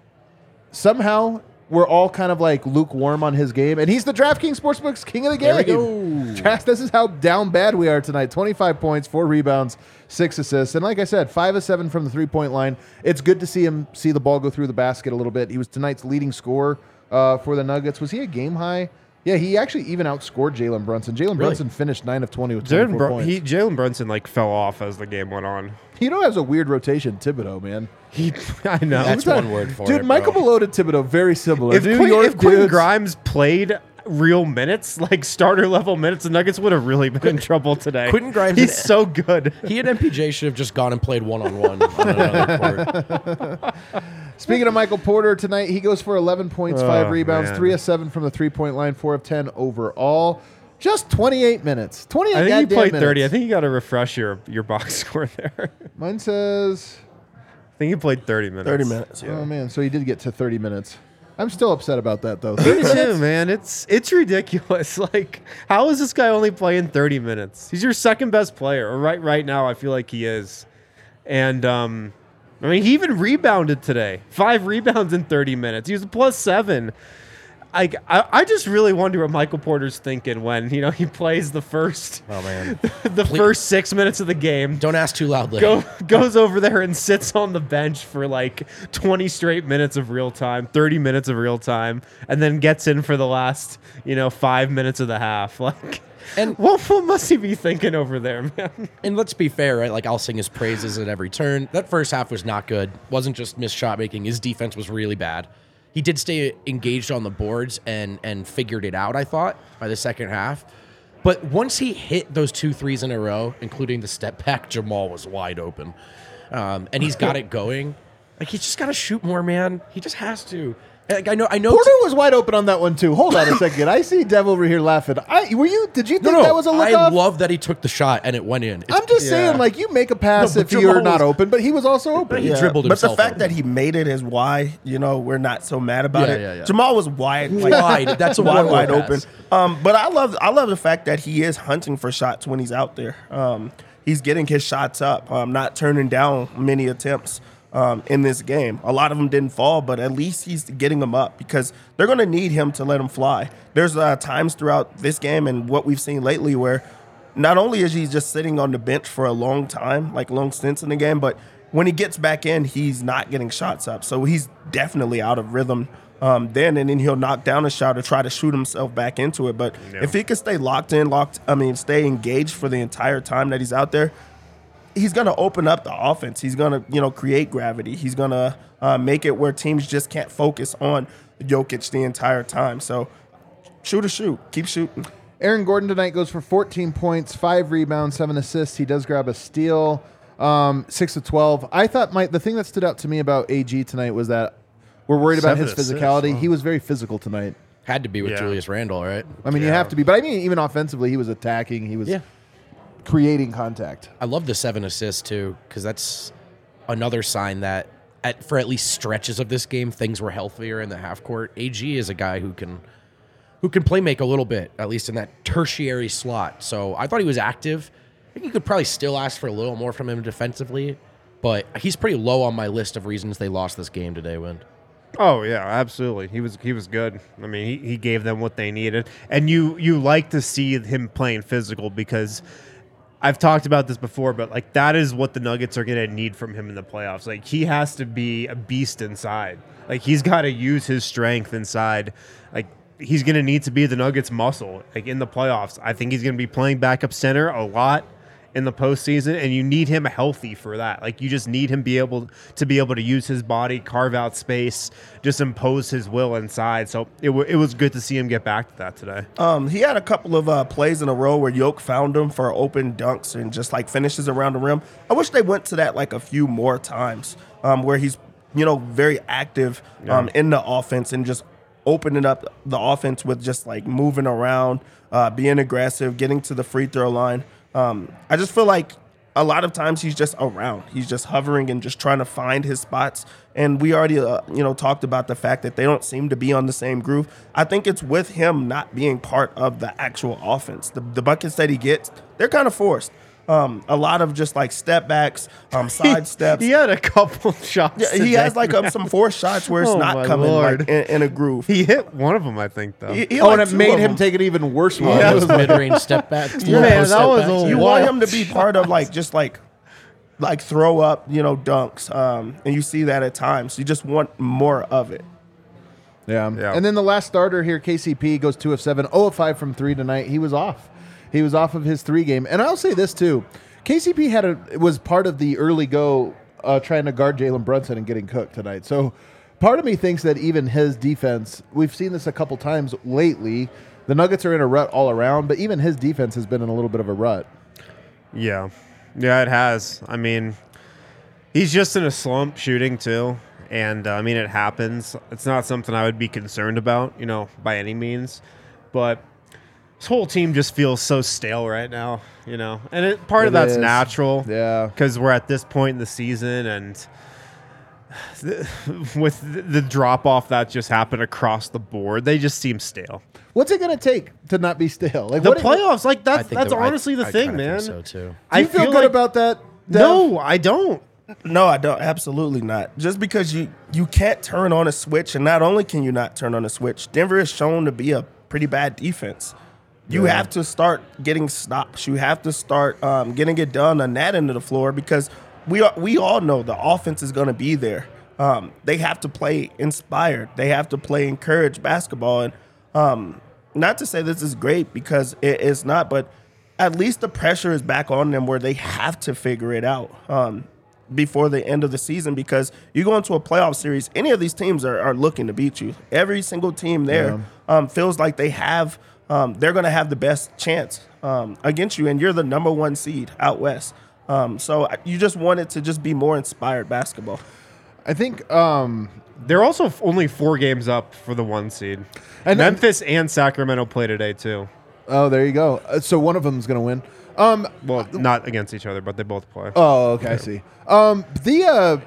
somehow we're all kind of like lukewarm on his game, and he's the DraftKings Sportsbook's king of the game. There we go. This is how down bad we are tonight. twenty-five points, four rebounds, six assists, and like I said, five of seven from the three-point line. It's good to see him see the ball go through the basket a little bit. He was tonight's leading scorer uh, for the Nuggets. Was he a game high? Yeah, he actually even outscored Jalen Brunson. Jalen really? Brunson finished nine of twenty with twenty-four Br- points. He, Jalen Brunson like fell off as the game went on. You know, has a weird rotation, Thibodeau, man. He, I know. That's one word for Dude, it, Michael bro. Malone and Thibodeau, very similar. If, New Quinn, York if Quentin dudes. Grimes played real minutes, like starter level minutes, the Nuggets would have really been in trouble today. Quentin Grimes, he's so good. He and M P J should have just gone and played one on one on another court. Speaking of Michael Porter tonight, he goes for eleven points, five oh, rebounds, man. three of seven from the three-point line, four of ten overall. Just twenty-eight minutes. twenty-eight I think he played minutes. thirty. I think you got to refresh your your box score there. Mine says... I think he played thirty minutes. thirty minutes, yeah. Oh, man. So he did get to thirty minutes. I'm still upset about that though. Me too, man. It's it's ridiculous. Like, how is this guy only playing thirty minutes? He's your second best player. Or right right now, I feel like he is. And um, I mean, he even rebounded today. Five rebounds in thirty minutes. He was a plus seven. I, I, I just really wonder what Michael Porter's thinking when, you know, he plays the first Oh man, the Please. first six minutes of the game. Don't ask too loudly. Go, goes over there and sits on the bench for like twenty straight minutes of real time, thirty minutes of real time, and then gets in for the last, you know, five minutes of the half. Like, And what, what must he be thinking over there, man? And let's be fair, right? Like, I'll sing his praises at every turn. That first half was not good. Wasn't just missed shot making. His defense was really bad. He did stay engaged on the boards and and figured it out, I thought, by the second half. But once he hit those two threes in a row, including the step back, Jamal was wide open. Um, and he's got it going. Like, he's just got to shoot more, man. He just has to. Like, I know, I know. Porter was wide open on that one too. Hold on a second. I see Dev over here laughing. I were you? Did you think no, no, that was a look I off? love that he took the shot and it went in. It's, I'm just Yeah. saying, like, you make a pass No, if but you're Jamal not was- open, but he was also open. He dribbled But the himself fact open. that he made it is why, you know, we're not so mad about Yeah, it. yeah, yeah. Jamal was wide, like, Wide. That's a wide, one-way wide pass. open. Um, but I love, I love the fact that he is hunting for shots when he's out there. Um, he's getting his shots up, um, not turning down many attempts. Um, in this game, a lot of them didn't fall, but at least he's getting them up because they're going to need him to let him fly. There's uh, times throughout this game and what we've seen lately where not only is he just sitting on the bench for a long time, like long stints in the game, but when he gets back in, he's not getting shots up. So he's definitely out of rhythm um, then, and then he'll knock down a shot or try to shoot himself back into it. But Yeah. if he could stay locked in, locked, I mean, stay engaged for the entire time that he's out there, he's going to open up the offense. He's going to, you know, create gravity. He's going to uh, make it where teams just can't focus on Jokic the entire time. So shoot or shoot. Keep shooting. Aaron Gordon tonight goes for fourteen points, five rebounds, seven assists. He does grab a steal, um, six of twelve. I thought my the thing that stood out to me about A G tonight was that we're worried about Seven his assists, physicality. wow. He was very physical tonight. Had to be with Yeah. Julius Randle, right? I mean, you Yeah. have to be, but I mean, even offensively, he was attacking. He was Yeah. creating contact. I love the seven assists too, because that's another sign that at for at least stretches of this game, things were healthier in the half court. A G is a guy who can who can play make a little bit, at least in that tertiary slot. So I thought he was active. I think you could probably still ask for a little more from him defensively, but he's pretty low on my list of reasons they lost this game today, Wind. Oh yeah, absolutely. He was he was good. I mean, he, he gave them what they needed, and you you like to see him playing physical because I've talked about this before, but like that is what the Nuggets are going to need from him in the playoffs. Like he has to be a beast inside. Like he's got to use his strength inside. Like he's going to need to be the Nuggets muscle like in the playoffs. I think he's going to be playing backup center a lot in the postseason, and you need him healthy for that. Like you just need him be able to be able to use his body, carve out space, just impose his will inside. So it, w- it was good to see him get back to that today. Um, he had a couple of uh, plays in a row where Yoke found him for open dunks and just like finishes around the rim. I wish they went to that like a few more times um, where he's, you know, very active um, in the offense and just opening up the offense with just like moving around, uh, being aggressive, getting to the free throw line. Um, I just feel like a lot of times he's just around. He's just hovering and just trying to find his spots. And we already, uh, you know, talked about the fact that they don't seem to be on the same groove. I think it's with him not being part of the actual offense. The, the buckets that he gets, they're kind of forced. Um, a lot of just like step backs, um, side steps. He had a couple shots. Yeah, he today, has like um, man. some forced shots where it's Oh, not my coming Lord. like in, in a groove. He hit one of them, I think, though. He- he Oh, like and it two made of him them. take an even worse one. Yeah. It Those was like- mid-range step back. Man, post that step was backs. a You wild want him to be part of like just like like throw up, you know, dunks. Um, and you see that at times. You just want more of it. Yeah. Yeah. And then the last starter here, K C P, goes two of seven, zero of five from three tonight. He was off. He was off of his three game. And I'll say this too. K C P had a was part of the early go uh, trying to guard Jalen Brunson and getting cooked tonight. So part of me thinks that even his defense, we've seen this a couple times lately. The Nuggets are in a rut all around, but even his defense has been in a little bit of a rut. Yeah. Yeah, it has. I mean, he's just in a slump shooting too. And uh, I mean, it happens. It's not something I would be concerned about, you know, by any means. But this whole team just feels so stale right now, you know. And it, part of It that's is. natural. Yeah. Because we're at this point in the season and with the drop off that just happened across the board, they just seem stale. What's it going to take to not be stale? Like The what playoffs, like I that's think that's the- I- honestly the I thing, kinda man. think so too. Do I you feel, good like- about that? Dev? No, I don't. No, I don't. Absolutely not. Just because you you can't turn on a switch, and not only can you not turn on a switch, Denver is shown to be a pretty bad defense. You Yeah. have to start getting stops. You have to start um, getting it done on that end of the floor because we are, we all know the offense is going to be there. Um, they have to play inspired. They have to play encouraged basketball. And um, not to say this is great because it is not, but at least the pressure is back on them where they have to figure it out um, before the end of the season because you go into a playoff series, any of these teams are, are looking to beat you. Every single team there um, feels like they have, um, they're going to have the best chance um, against you, and you're the number one seed out west. Um, so you just want it to just be more inspired basketball. I think um, They're also f- only four games up for the one seed. And- Memphis and Sacramento play today too. oh, there you go. Uh, so one of them is going to win. Um, Well, not against each other, but they both play. oh, okay, I see. Um, the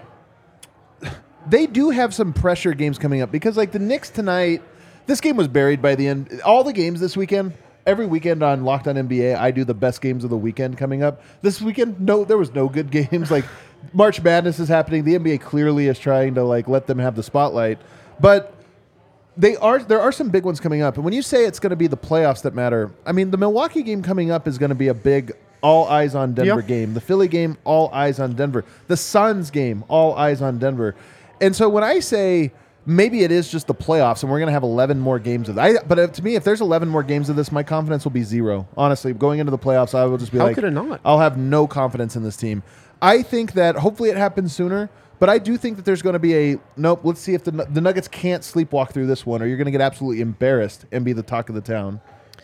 uh, they do have some pressure games coming up because like the Knicks tonight, this game was buried by the end. All the games this weekend, every weekend on Locked On N B A, I do the best games of the weekend coming up. This weekend, no, there was no good games. Like March Madness is happening. The N B A clearly is trying to like let them have the spotlight, but they are there are some big ones coming up. And when you say it's going to be the playoffs that matter, I mean the Milwaukee game coming up is going to be a big all eyes on Denver Yep. game. The Philly game, all eyes on Denver. The Suns game, all eyes on Denver. And so when I say maybe it is just the playoffs and we're going to have eleven more games of that, I, but if, to me, if there's eleven more games of this, my confidence will be zero. Honestly, going into the playoffs, I will just be How like, could it not? I'll have no confidence in this team. I think that hopefully it happens sooner, but I do think that there's going to be a nope. Let's see if the the Nuggets can't sleepwalk through this one, or you're going to get absolutely embarrassed and be the talk of the town.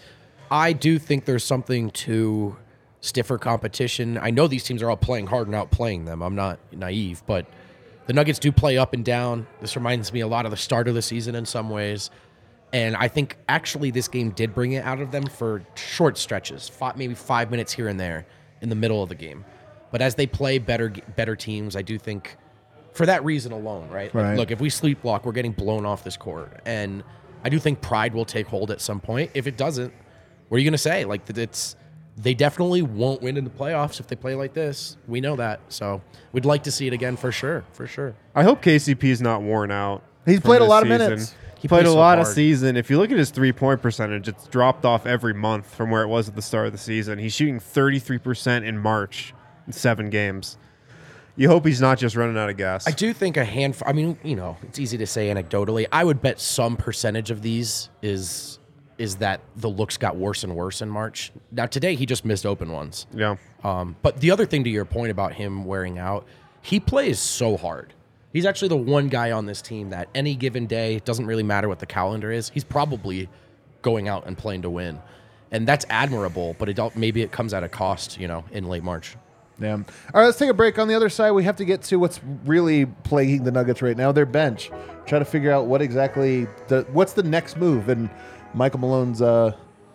I do think there's something to stiffer competition. I know these teams are all playing hard and outplaying them. I'm not naive, but the Nuggets do play up and down. This reminds me a lot of the start of the season in some ways. And I think actually this game did bring it out of them for short stretches, five, maybe five minutes here and there in the middle of the game. But as they play better better teams, I do think for that reason alone, right? Like, Right. look, if we sleepwalk, we're getting blown off this court. And I do think pride will take hold at some point. If it doesn't, what are you going to say? Like, that it's they definitely won't win in the playoffs if they play like this. We know that. So we'd like to see it again for sure, for sure. I hope K C P is not worn out. He's from played a this lot of season. minutes. He played a plays so lot of hard. season. If you look at his three-point percentage, it's dropped off every month from where it was at the start of the season. He's shooting thirty-three percent in March in seven games. You hope he's not just running out of gas. I do think a handful, I mean, you know, it's easy to say anecdotally. I would bet some percentage of these is is that the looks got worse and worse in March. Now, today he just missed open ones. Yeah. Um, but the other thing to your point about him wearing out, he plays so hard. He's actually the one guy on this team that any given day, doesn't really matter what the calendar is, he's probably going out and playing to win. And that's admirable, but it don't, maybe it comes at a cost, you know, in late March. Yeah. All right, let's take a break. On the other side, we have to get to what's really plaguing the Nuggets right now, their bench. Try to figure out what exactly, the, what's the next move in Michael Malone's uh,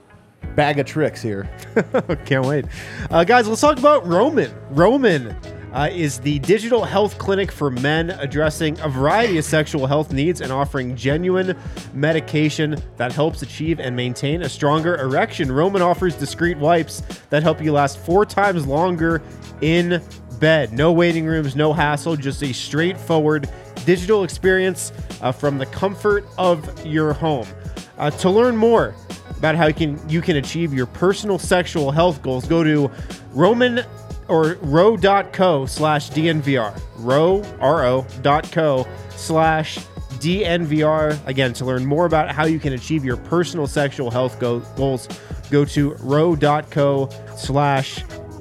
bag of tricks here. Can't wait. Uh, guys, let's talk about Roman. Roman uh, is the digital health clinic for men addressing a variety of sexual health needs and offering genuine medication that helps achieve and maintain a stronger erection. Roman offers discreet wipes that help you last four times longer in bed. No waiting rooms, no hassle, just a straightforward digital experience uh, from the comfort of your home. Uh, to learn more about how you can you can achieve your personal sexual health goals, go to Roman or ro.co slash DNVR. Ro, R-O dot co slash DNVR. Again, to learn more about how you can achieve your personal sexual health go- goals, go to ro.co slash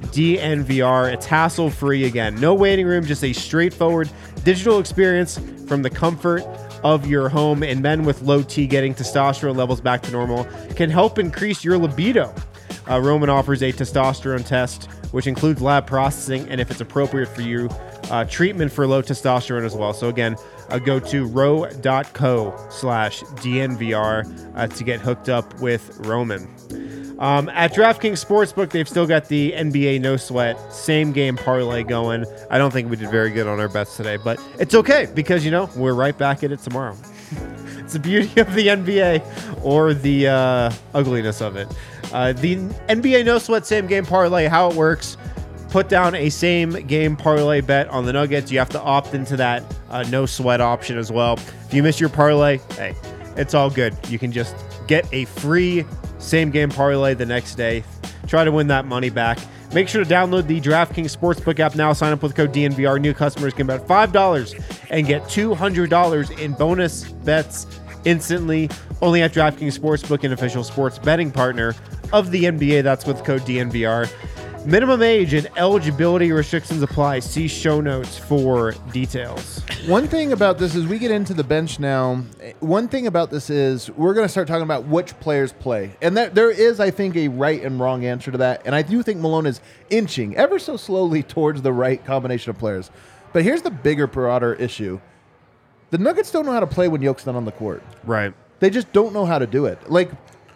DNVR. It's hassle-free again. No waiting room, just a straightforward digital experience from the comfort of your home. And men with low T getting testosterone levels back to normal can help increase your libido. Uh, Roman offers a testosterone test, which includes lab processing, and if it's appropriate for you, uh, treatment for low testosterone as well. So again, uh, go to ro.co slash DNVR uh, to get hooked up with Roman. Um, at DraftKings Sportsbook, they've still got the N B A No Sweat same game parlay going. I don't think we did very good on our bets today, but it's okay because, you know, we're right back at it tomorrow. It's the beauty of the N B A or the uh, ugliness of it. Uh, the N B A No Sweat same game parlay, how it works, put down a same game parlay bet on the Nuggets. You have to opt into that uh, no sweat option as well. If you miss your parlay, hey, it's all good. You can just get a free same game parlay the next day. Try to win that money back. Make sure to download the DraftKings Sportsbook app now. Sign up with code D N V R. New customers can bet five dollars and get two hundred dollars in bonus bets instantly. Only at DraftKings Sportsbook, an official sports betting partner of the N B A. That's with code D N V R. Minimum age and eligibility restrictions apply. See show notes for details. One thing about this is we get into the bench now. One thing about this is we're going to start talking about which players play. And that, there is, I think, a right and wrong answer to that. And I do think Malone is inching ever so slowly towards the right combination of players. But here's the bigger, broader issue. The Nuggets don't know how to play when Yoke's not on the court. Right. They just don't know how to do it. Like,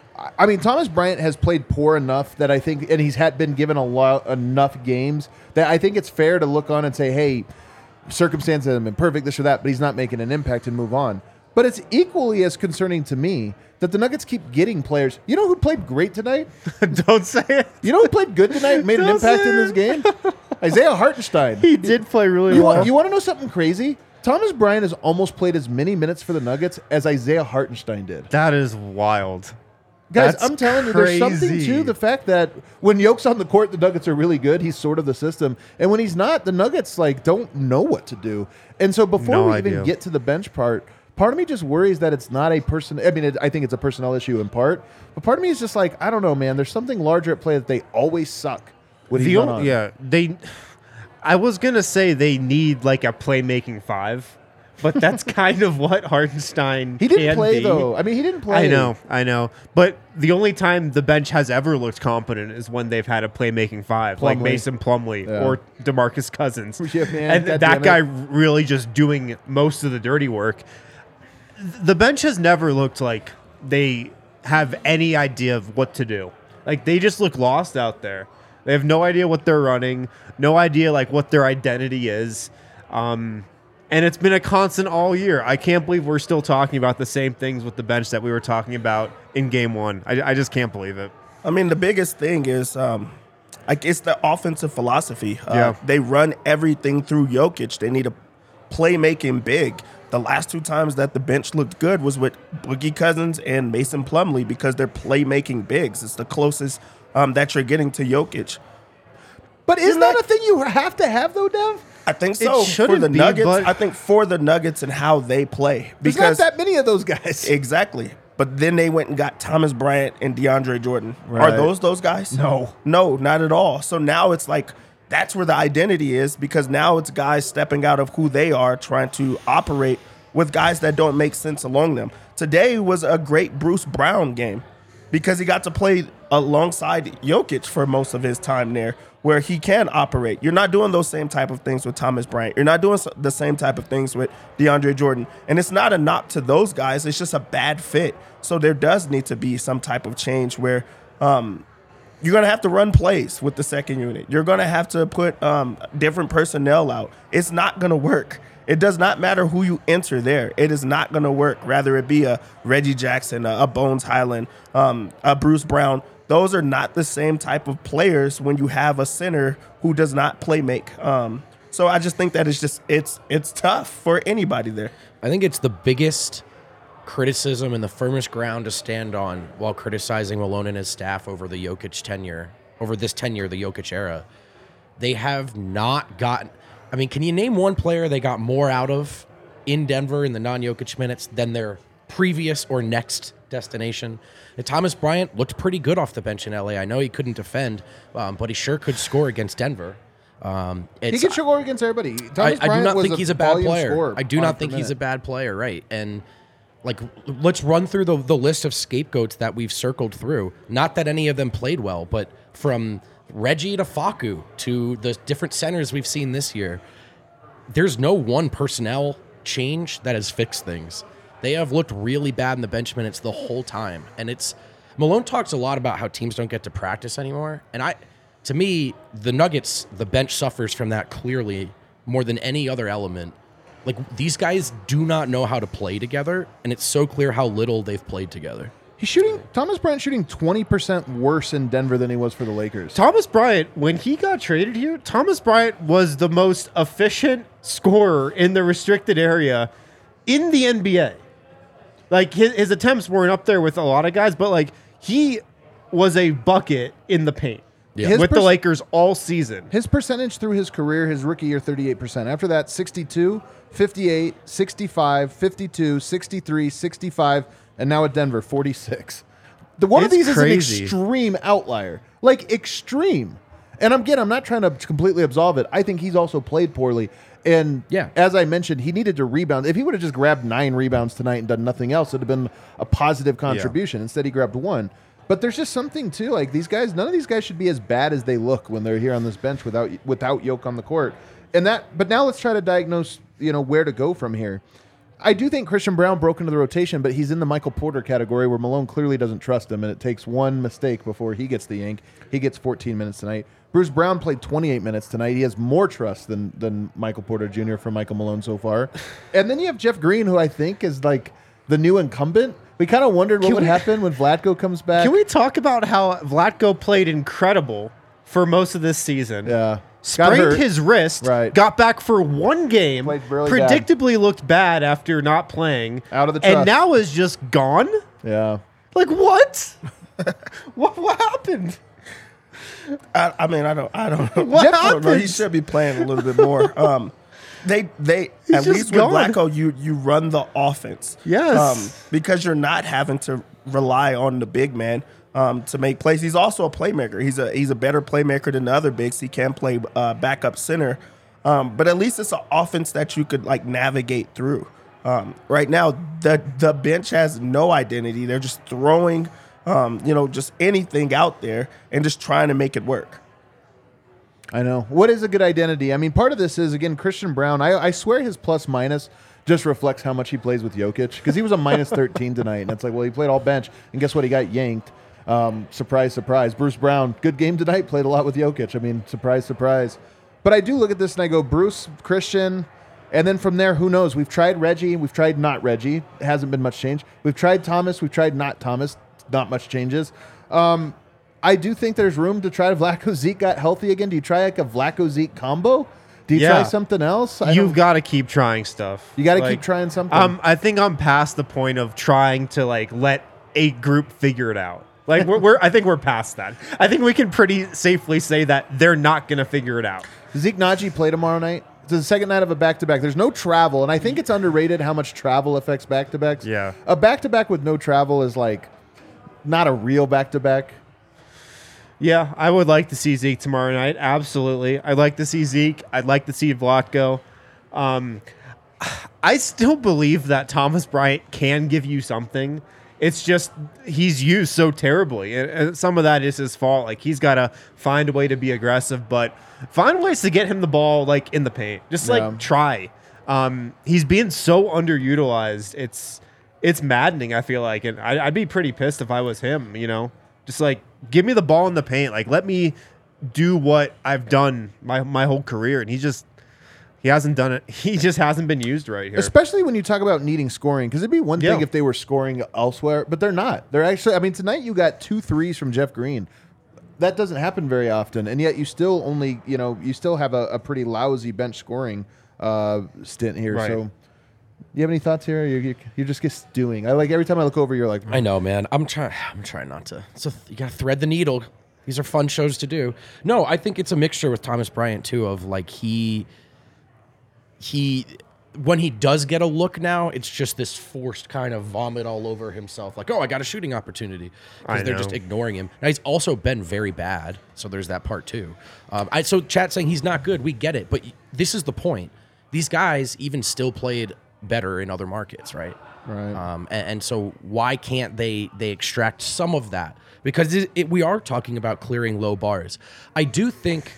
I mean, Thomas Bryant has played poor enough that I think, and he's had been given a lot enough games that I think it's fair to look on and say, hey, circumstances have been perfect, this or that, but he's not making an impact and move on. But it's equally as concerning to me that the Nuggets keep getting players. You know who played great tonight? Don't say it. You know who played good tonight and made an Don't impact say in this game? Isaiah Hartenstein. He did play really You well. want, you want to know something crazy? Thomas Bryant has almost played as many minutes for the Nuggets as Isaiah Hartenstein did. That is wild. Guys, That's I'm telling you, there's something crazy. to the fact that when Yoke's on the court, the Nuggets are really good. He's sort of the system. And when he's not, the Nuggets like don't know what to do. And so before No we idea. even get to the bench part, part of me just worries that it's not a person. I mean, it, I think it's a personnel issue in part. But part of me is just like, I don't know, man. There's something larger at play that they always suck when he's The not o- on. yeah, they. I was gonna say they need like a playmaking five, but that's kind of what Hartenstein. He didn't can play, be. though. I mean, he didn't play. I know, I know. But the only time the bench has ever looked competent is when they've had a playmaking five, like Plumlee. Mason Plumlee Yeah. or DeMarcus Cousins. Yeah, man, and God that damn guy it. really just doing most of the dirty work. The bench has never looked like they have any idea of what to do. Like, they just look lost out there. They have no idea what they're running, no idea like what their identity is. Um, and it's been a constant all year. I can't believe we're still talking about the same things with the bench that we were talking about in game one. I, I just can't believe it. I mean, the biggest thing is, um, like, it's the offensive philosophy. Uh, Yeah. They run everything through Jokic. They need a playmaking big. The last two times that the bench looked good was with Boogie Cousins and Mason Plumlee because they're playmaking bigs. It's the closest um, that you're getting to Jokic. But isn't Isn't that that- a thing you have to have, though, Dev? I think so. For shouldn't the be, Nuggets, but- I think for the Nuggets and how they play. There's Because not that many of those guys. Exactly. But then they went and got Thomas Bryant and DeAndre Jordan. Right. Are those those guys? No. No, not at all. So now it's like that's where the identity is because now it's guys stepping out of who they are trying to operate with guys that don't make sense along them. Today was a great Bruce Brown game because he got to play alongside Jokic for most of his time there where he can operate. You're not doing those same type of things with Thomas Bryant. You're not doing the same type of things with DeAndre Jordan. And it's not a knock to those guys. It's just a bad fit. So there does need to be some type of change where um, you're going to have to run plays with the second unit. You're going to have to put um, different personnel out. It's not going to work. It does not matter who you enter there. It is not going to work. Rather it be a Reggie Jackson, a, a Bones Highland, um, a Bruce Brown. Those are not the same type of players when you have a center who does not play make. Um, so I just think that it's just it's it's tough for anybody there. I think it's the biggest criticism and the firmest ground to stand on while criticizing Malone and his staff over the Jokic tenure, over this tenure, the Jokic era. They have not gotten... I mean, can you name one player they got more out of in Denver in the non-Jokic minutes than their previous or next destination? And Thomas Bryant looked pretty good off the bench in L A. I know he couldn't defend, um, but he sure could score against Denver. Um, He it's- can score against everybody. I, Thomas I do Bryant not was think he's a bad volume player. scorer I do on not per think he's a minute. bad player, right? And like, let's run through the, the list of scapegoats that we've circled through. Not that any of them played well, but from Reggie to Facu to the different centers we've seen this year, there's no one personnel change that has fixed things. They have looked really bad in the bench minutes the whole time. And it's, Malone talks a lot about how teams don't get to practice anymore. And I, to me, the Nuggets, the bench suffers from that clearly more than any other element. Like, these guys do not know how to play together, and it's so clear how little they've played together. He's shooting, Thomas Bryant shooting twenty percent worse in Denver than he was for the Lakers. Thomas Bryant, when he got traded here, Thomas Bryant was the most efficient scorer in the restricted area in the N B A. Like, his, his attempts weren't up there with a lot of guys, but, like, he was a bucket in the paint. Yeah. With the Lakers all season. His percentage through his career, his rookie year, thirty-eight percent. After that, sixty-two, fifty-eight, sixty-five, fifty-two, sixty-three, sixty-five, and now at Denver, forty-six. The one It's of these crazy. is an extreme outlier. Like, extreme. And again, I'm not trying to completely absolve it. I think he's also played poorly. And yeah. as I mentioned, he needed to rebound. If he would have just grabbed nine rebounds tonight and done nothing else, it would have been a positive contribution. Yeah. Instead, he grabbed one. But there's just something, too. Like, these guys, none of these guys should be as bad as they look when they're here on this bench without without Yoke on the court. And that, but now let's try to diagnose, you know, where to go from here. I do think Christian Brown broke into the rotation, but he's in the Michael Porter category where Malone clearly doesn't trust him, and it takes one mistake before he gets the yank. He gets fourteen minutes tonight. Bruce Brown played twenty-eight minutes tonight. He has more trust than than Michael Porter Junior from Michael Malone so far. And then you have Jeff Green, who I think is like the new incumbent. We kind of wondered what Can would we- happen when Vlatko comes back. Can we talk about how Vlatko played incredible for most of this season? Yeah. Got Sprained hurt. his wrist, Right. got back for one game, Played really bad. predictably looked bad after not playing, Out of the and trust. now is just gone? Yeah. Like, what? what? What happened? I, I mean, I don't, I don't know. What I don't know. He happened? should be playing a little bit more. Um, they, they at just least gone. with Vlatko, you you run the offense. Yes. Um, because you're not having to rely on the big man um, to make plays. He's also a playmaker. He's a he's a better playmaker than the other bigs. He can play uh, backup center, um, but at least it's an offense that you could like navigate through. Um, right now, the the bench has no identity. They're just throwing, um, you know, just anything out there and just trying to make it work. I know. What is a good identity? I mean, part of this is, again, Christian Brown. I, I swear his plus minus just reflects how much he plays with Jokic, because he was a minus thirteen tonight. And it's like, well, he played all bench, and guess what? He got yanked. Um, surprise, surprise. Bruce Brown, good game tonight, played a lot with Jokic. I mean, surprise, surprise. But I do look at this and I go, Bruce, Christian, and then from there, who knows? We've tried Reggie. We've tried not Reggie. It hasn't been much change. We've tried Thomas. We've tried not Thomas. Not much changes. Um, I do think there's room to try Vlatko Zeke got healthy again. Do you try like a Vlatko Zeke combo? Do you Yeah. try something else? I You've don't- got to keep trying stuff. You got to Like, keep trying something. Um, I think I'm past the point of trying to like let a group figure it out. Like we're, we're, I think we're past that. I think we can pretty safely say that they're not going to figure it out. Zeke Naji play tomorrow night. It's the second night of a back-to-back. There's no travel, and I think it's underrated how much travel affects back-to-backs. Yeah. A back-to-back with no travel is like not a real back-to-back. Yeah, I would like to see Zeke tomorrow night. Absolutely. I'd like to see Zeke. I'd like to see Vlatko. Um, I still believe that Thomas Bryant can give you something. It's just he's used so terribly. And, and some of that is his fault. Like, he's got to find a way to be aggressive, but find ways to get him the ball, like, in the paint. Just, like, Yeah. try. Um, he's being so underutilized. It's it's maddening, I feel like. And I, I'd be pretty pissed if I was him, you know? Just, like, give me the ball in the paint. Like, let me do what I've done my, my whole career. And he just, he hasn't done it. He just hasn't been used right here. Especially when you talk about needing scoring, because it'd be one Yeah. thing if they were scoring elsewhere, but they're not. They're actually, I mean, tonight you got two threes from Jeff Green. That doesn't happen very often, and yet you still only, you know, you still have a, a pretty lousy bench scoring uh, stint here. Right. So, you have any thoughts here? You're, you're, you're just stewing. I like every time I look over, you're like, I know, man. I'm trying. I'm trying not to. So you got to thread the needle. These are fun shows to do. No, I think it's a mixture with Thomas Bryant too. Of like he, he, when he does get a look now, it's just this forced kind of vomit all over himself. Like, oh, I got a shooting opportunity I because they're know. just ignoring him. Now he's also been very bad, so there's that part too. Um, I so chat saying he's not good. We get it, but this is the point. These guys even still played better in other markets, right? Right. Um, and, and so why can't they they extract some of that? Because it, it, we are talking about clearing low bars. I do think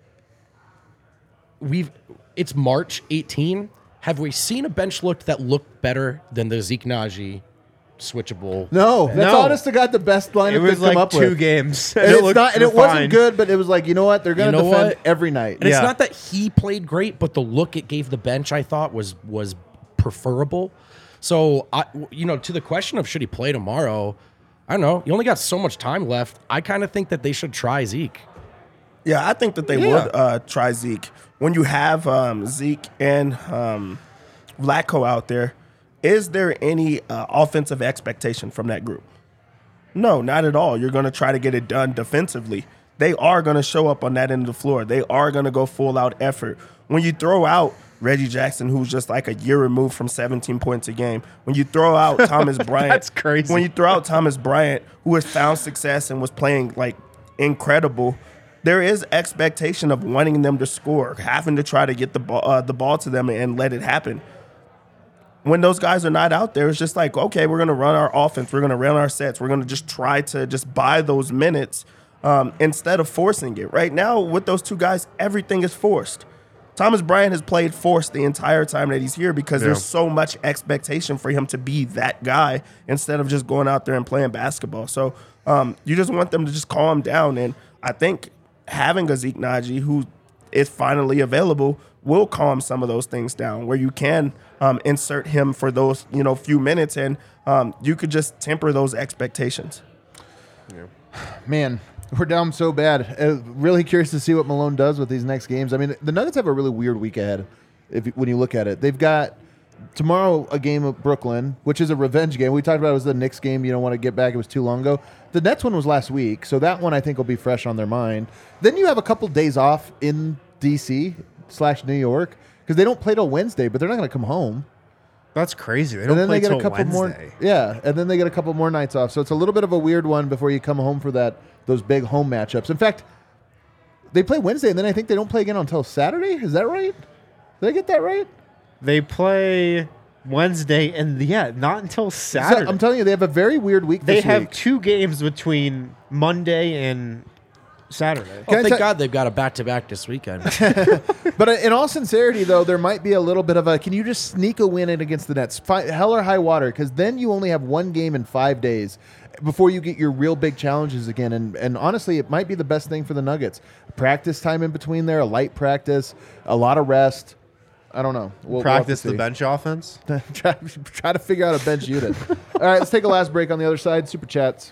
we've. It's March eighteenth. Have we seen a bench look that looked better than the Zeke Naji switchable. No, that's No. honest to God the best lineup It was they've come like up two with. games. And, it it's looked not, and it fine. wasn't good, but it was like, you know what? They're going to You know defend what? every night. And Yeah. it's not that he played great, but the look it gave the bench, I thought, was was preferable. So, I, you know, to the question of should he play tomorrow, I don't know. You only got so much time left. I kind of think that they should try Zeke. Yeah, I think that they Yeah. would uh, try Zeke. When you have um, Zeke and um, Vlatko out there, is there any uh, offensive expectation from that group? No, not at all. You're going to try to get it done defensively. They are going to show up on that end of the floor. They are going to go full out effort. When you throw out Reggie Jackson, who's just like a year removed from seventeen points a game, when you throw out Thomas Bryant, That's crazy. When you throw out Thomas Bryant, who has found success and was playing like incredible, there is expectation of wanting them to score, having to try to get the ball, uh, the ball to them and let it happen. When those guys are not out there, it's just like, okay, we're going to run our offense. We're going to run our sets. We're going to just try to just buy those minutes um, instead of forcing it. Right now, with those two guys, everything is forced. Thomas Bryant has played forced the entire time that he's here because Yeah. there's so much expectation for him to be that guy instead of just going out there and playing basketball. So um, you just want them to just calm down. And I think having a Zeke Naji who is finally available will calm some of those things down, where you can um, insert him for those, you know, few minutes, and um, you could just temper those expectations. Man, we're down so bad. Uh, really curious to see what Malone does with these next games. I mean, the Nuggets have a really weird week ahead if you- when you look at it. They've got tomorrow a game of Brooklyn, which is a revenge game. We talked about it was the Knicks game. You don't want to get back. It was too long ago. The Nets one was last week, so that one I think will be fresh on their mind. Then you have a couple days off in D C slash New York because they don't play till Wednesday, but they're not going to come home. That's crazy. They And don't then play they get till a couple Wednesday. more, yeah. And then they get a couple more nights off. So it's a little bit of a weird one before you come home for that those big home matchups. In fact, they play Wednesday, and then I think they don't play again until Saturday. Is that right? Did I get that right? They play Wednesday, and yeah, not until Saturday. So, I'm telling you, they have a very weird week. they this have week. two games between Monday and Saturday. Oh, Can I thank tell- God they've got a back-to-back this weekend. But in all sincerity, though, there might be a little bit of a. Can you just sneak a win in against the Nets? Fi- hell or high water, because then you only have one game in five days before you get your real big challenges again. And and honestly, it might be the best thing for the Nuggets. Practice time in between there, a light practice, a lot of rest. I don't know. We'll, Practice we'll the have to bench offense. see. try, try to figure out a bench unit. All right, let's take a last break on the other side. Super chats.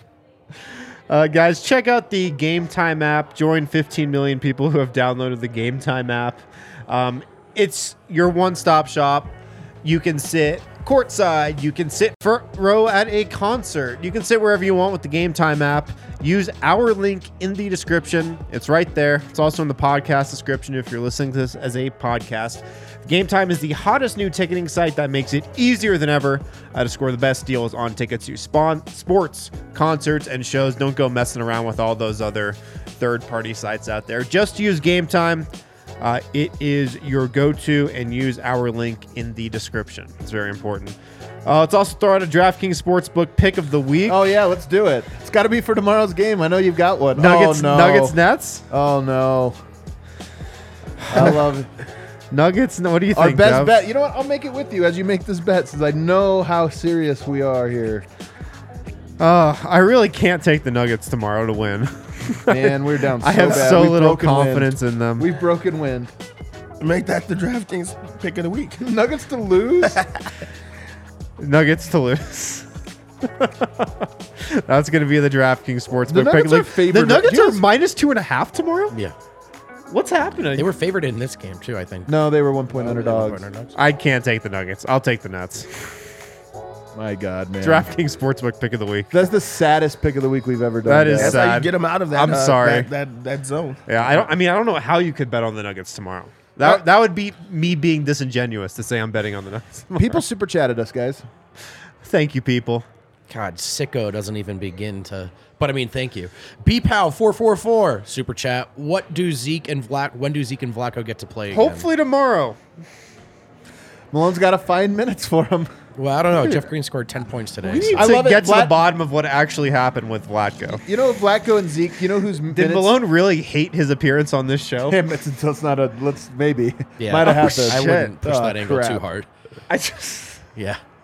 Uh, guys, check out the Game Time app. Join fifteen million people who have downloaded the Game Time app. Um, it's your one-stop shop. You can sit courtside. You can sit front row at a concert. You can sit wherever you want with the Game Time app. Use our link in the description. It's right there. It's also in the podcast description if you're listening to this as a podcast. Game Time is the hottest new ticketing site that makes it easier than ever uh, to score the best deals on tickets to spawn sports, concerts, and shows. Don't go messing around with all those other third-party sites out there. Just use Game Time. Uh, it is your go-to, and use our link in the description. It's very important. Uh, let's also throw out a DraftKings Sportsbook pick of the week. Oh yeah, let's do it. It's got to be for tomorrow's game. I know you've got one. Nuggets, oh, no. Nuggets, Nets. Oh no. I love it. Nuggets. What do you Our think? best Dev? bet. You know what? I'll make it with you as you make this bet, since I know how serious we are here. Uh, I really can't take the Nuggets tomorrow to win. Man, we're down so I have bad. so We've little broken confidence wind. in them. We've broken wind. Make that the DraftKings pick of the week. Nuggets to lose? Nuggets to lose. That's going to be the DraftKings Sportsbook The Nuggets pick. are favored. The Nuggets Do you are know- minus two and a half tomorrow? Yeah. What's happening? They were favored in this game, too, I think. No, they were one point Oh, underdogs. underdogs. I can't take the Nuggets. I'll take the Nets. My God, man. DraftKings Sportsbook pick of the week. That's the saddest pick of the week we've ever done. That is guys. That's how you sad. get them out of that. I'm uh, sorry. That, that that zone. Yeah, I don't. I mean, I don't know how you could bet on the Nuggets tomorrow. That that would be me being disingenuous to say I'm betting on the Nuggets. tomorrow. People super chatted us, guys. Thank you, people. God, sicko doesn't even begin to. But I mean, thank you. B P O W four four four super chat. What do Zeke and Vlad? When do Zeke and Vlaco get to play? Again? Hopefully tomorrow. Malone's got to find minutes for him. Well, I don't know. Jeff Green scored ten points today. We need I to love it. get to Vlad- the bottom of what actually happened with Vlatko. You know, Vlatko and Zeke, you know who's Did minutes? Malone really hate his appearance on this show? Him, it's, until it's not a, let's, maybe. Yeah. Might have Oh, happened. I wouldn't push Oh, that angle too crap. hard. I just Yeah.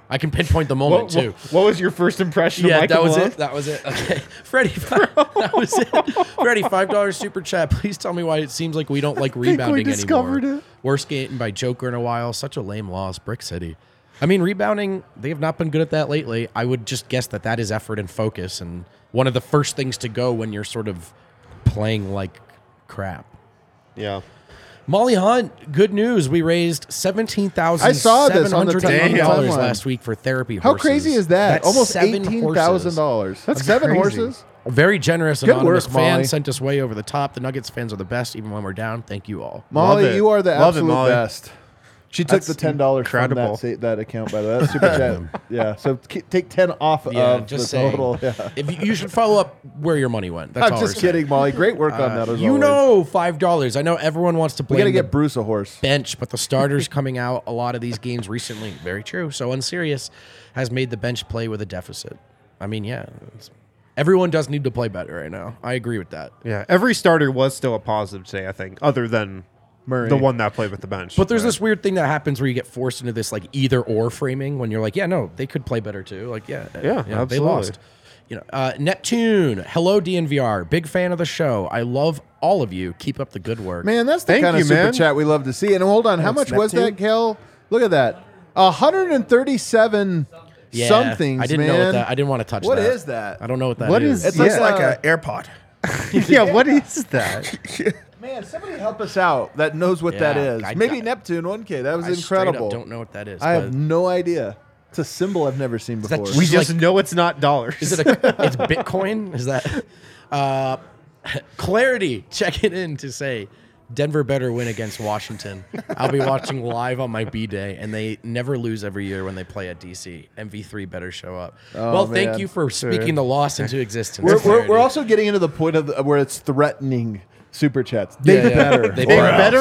I can pinpoint the moment What, too. what, what was your first impression Yeah, of Michael that was Malone? it. That was it. Okay, Freddie, that was it. Freddie, five dollars super chat. Please tell me why it seems like we don't like we rebounding discovered anymore. it. Worst game by Joker in a while. Such a lame loss. Brick City. I mean, rebounding, they have not been good at that lately. I would just guess that that is effort and focus, and one of the first things to go when you're sort of playing like crap. Yeah. Molly Hunt, good news. We raised seventeen thousand I saw this seven on the hundred ti- on the dollars timeline. last week for therapy How horses. crazy is that? That's Almost seven eighteen thousand horses. dollars. That's That's seven crazy. horses. Very generous Good anonymous work, fan Molly. sent us way over the top. The Nuggets fans are the best, even when we're down. Thank you all. Molly, Love it. you are the Love it, absolute Molly. best. She took That's the ten dollars from incredible. that, sa- that account, by the way. That's super chat. Yeah, so k- take ten off Yeah, of just the saying. total. Yeah. If you, you should follow up where your money went. That's I'm all just we're saying. kidding, Molly. Great work on Uh, that. As you always. know, five dollars. I know everyone wants to we blame got to the get Bruce a horse. bench, but the starters coming out a lot of these games recently. Very true. So Unserious has made the bench play with a deficit. I mean, yeah, it's, everyone does need to play better right now. I agree with that. Yeah. Every starter was still a positive today, I think, other than Murray. the one that played with the bench. But there's Right. this weird thing that happens where you get forced into this like either or framing when you're like, yeah, no, they could play better too. Like, yeah, Yeah, you know, they absolutely. lost. You know, uh, Neptune, hello D N V R, big fan of the show. I love all of you. Keep up the good work. Man, that's the Thank kind you, of super man. chat we love to see. And hold on, how Thanks, much was Neptune. that, Kel? Look at that. one hundred thirty-seven Yeah, somethings, I didn't man. know what that. I didn't want to touch What that. is that? I don't know what that What is. is- It looks Yeah. like an AirPod. yeah, what is that? Man, somebody help us out that knows what that Yeah, is. I- Maybe I- Neptune one K. That was I straight up incredible. don't know what that is. I but have no idea. It's a symbol I've never seen that before. just- We It's just like- know it's not dollars. Is it a? It's Bitcoin. Is that? Uh, Clarity checking in to say Denver better win against Washington. I'll be watching live on my B day, and they never lose every year when they play at D C. M V three better show up. Oh, well, thank man. you for speaking the loss into existence. We're, we're, Clarity. we're also getting into the point of the, where it's threatening super chats. They Yeah, yeah. better. They They better. better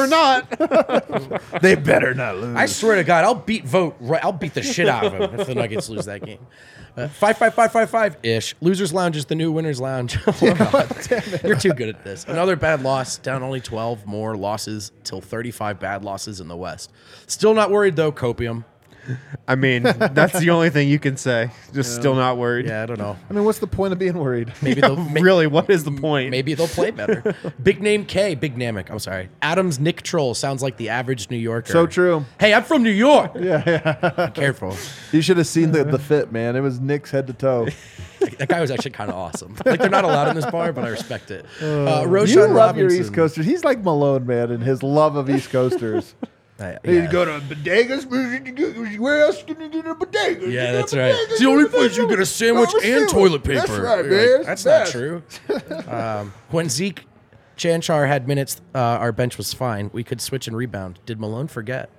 not. They better not lose. I swear to God, I'll beat vote. Right, I'll beat the shit out of him if the Nuggets lose that game. Uh, five five five five five ish. Losers Lounge is the new winners lounge. Oh, God. You're too good at this. Another bad loss. Down only twelve more losses till thirty-five bad losses in the West. Still not worried though. Copium. I mean, that's the only thing you can say. Just still not worried. Yeah, I don't know. I mean, what's the point of being worried? Maybe they'll ma- Really, what is the point? Maybe they'll play better. Big name K. Big Namek. I'm sorry. Adams Nick Troll sounds like the average New Yorker. So true. Hey, I'm from New York. Yeah, yeah. Be careful. You should have seen the, the fit, man. It was Nick's head to toe. That guy was actually kind of awesome. Like they're not allowed in this bar, but I respect it. Uh, you Roshan love your Robinson. East Coasters. He's like Malone, man, and his love of East Coasters. Uh, Hey, yeah. You go to bodegas. Where else can you do the bodegas? Yeah, You that's go to right. bodegas, It's the only you place you go- get a sandwich Oh, and sandwich. toilet paper. That's right, You're man. like, That's Best. not true. um, when Zeke Chanchar had minutes, uh, our bench was fine. We could switch and rebound. Did Malone forget?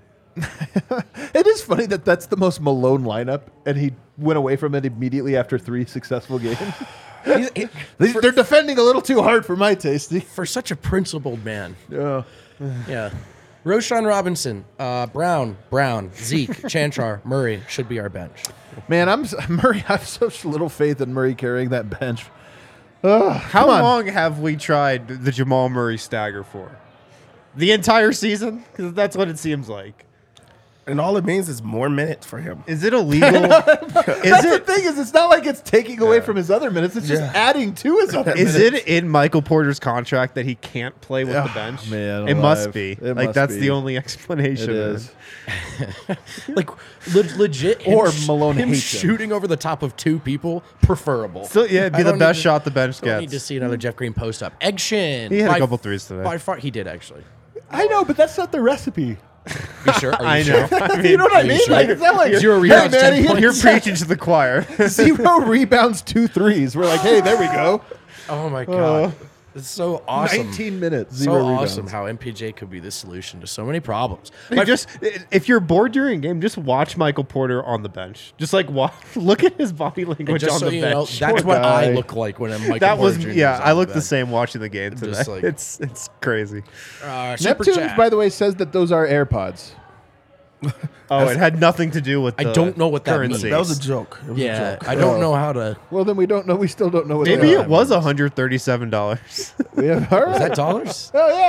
It is funny that that's the most Malone lineup, and he went away from it immediately after three successful games. He's- he- They- They're defending a little too hard for my taste. for such a principled man. Yeah. Yeah. Roshan Robinson, uh, Brown, Brown, Zeke, Chanchar, Murray should be our bench. Man, I'm Murray. I have such little faith in Murray carrying that bench. Ugh, How come on. long have we tried the Jamal Murray stagger for? The entire season? Because that's what it seems like. And all it means is more minutes for him. Is it illegal? is That's the it thing is, it's not like it's taking away from his other minutes. It's just adding to his other is minutes. it in Michael Porter's contract that he can't play with the Oh, bench? man it must alive. be. It like must that's be. the only explanation. It man. is. Like le- legit, him Or sh- Malone him hates him. shooting over the top of two people, preferable. Still, yeah, it'd I be the don't best need to- shot the bench Don't need gets. to see another Jeff Green post up. Egg Shin. He had a by couple f- threes today. By far, he did actually. I know, but that's not the recipe. You sure? Are you I sure? know. I You mean, know what I you mean? sure? Like, it's not like Zero hey, rebounds, man, ten he hit points. you're preaching to the choir. zero rebounds, two threes. We're like, hey, there we go. Oh my god, it's so awesome. nineteen minutes, So zero awesome rebounds. how M P J could be the solution to so many problems. Like, just if you're bored during a game, just watch Michael Porter on the bench. Just like watch, look at his body And language just on so the you know, bench. that's Poor what I guy. look like when I'm Michael that was Porter Junior yeah. is I on look the bench. same watching the game today. Just like- it's it's crazy. Uh, super Neptunes, chat. by the way, says that those are AirPods. Oh, it had nothing to do with. I the don't know what that currency. means. That was a joke. It was yeah, a joke. I don't Oh. know how to. Well, then we don't know. We still don't know what Maybe they are. it was one hundred thirty-seven dollars. We have, all right. Is that dollars? Oh, yeah.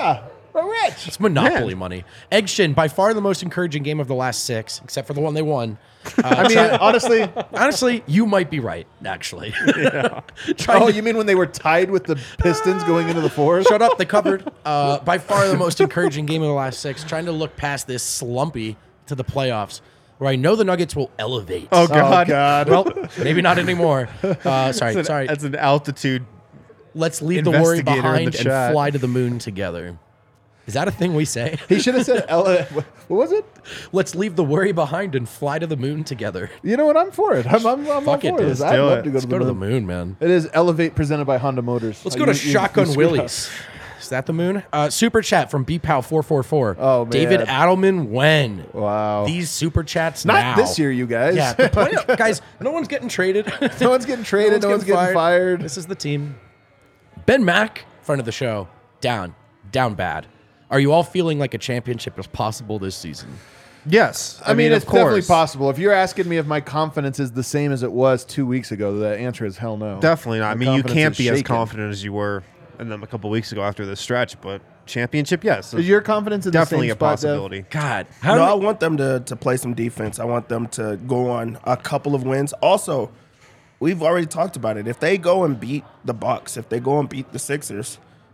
We're rich. It's monopoly Man. money. Egg Shin, by far the most encouraging game of the last six, except for the one they won. Uh, I mean, try- honestly. honestly, you might be right, actually. Oh, to- you mean when they were tied with the Pistons going into the fourth? Shut up, they covered. Uh, by far the most encouraging game of the last six, trying to look past this slumpy to the playoffs, where I know the Nuggets will elevate. Oh, God. Oh, God. Well, maybe not anymore. Uh, sorry, That's an, sorry. That's an altitude. Let's leave the worry investigator in the behind and chat. fly to the moon together. Is that a thing we say? He should have said, Ella, what was it? Let's leave the worry behind and fly to the moon together. You know what? I'm for it. I'm, I'm, I'm all Fuck it, for dude. this. Let's I'd do love it. to go Let's to go the to the moon. moon, man. It is Elevate presented by Honda Motors. Let's Uh, go to you- you- Shotgun you screwed up. Willie's. Is that the moon? Uh, super chat from B P O W four four four. Oh, man. David Adelman, when? Wow. These super chats Not now. this year, you guys. Yeah, the point, guys, no one's getting traded. No one's getting traded. No one's getting fired. This is the team. Ben Mack, front of the show, down, down bad. Are you all feeling like a championship is possible this season? Yes. I, mean, of it's definitely course. possible. If you're asking me if my confidence is the same as it was two weeks ago, the answer is hell no. Definitely not. I My mean, you confidence can't is be as shaken. confident as you were and then a couple weeks ago after this stretch, but championship, yes. Is your confidence in definitely the a same spot, Dev? possibility. God, how No, do I we- want them to, to play some defense. I want them to go on a couple of wins. Also, we've already talked about it. If they go and beat the Bucks, if they go and beat the Sixers,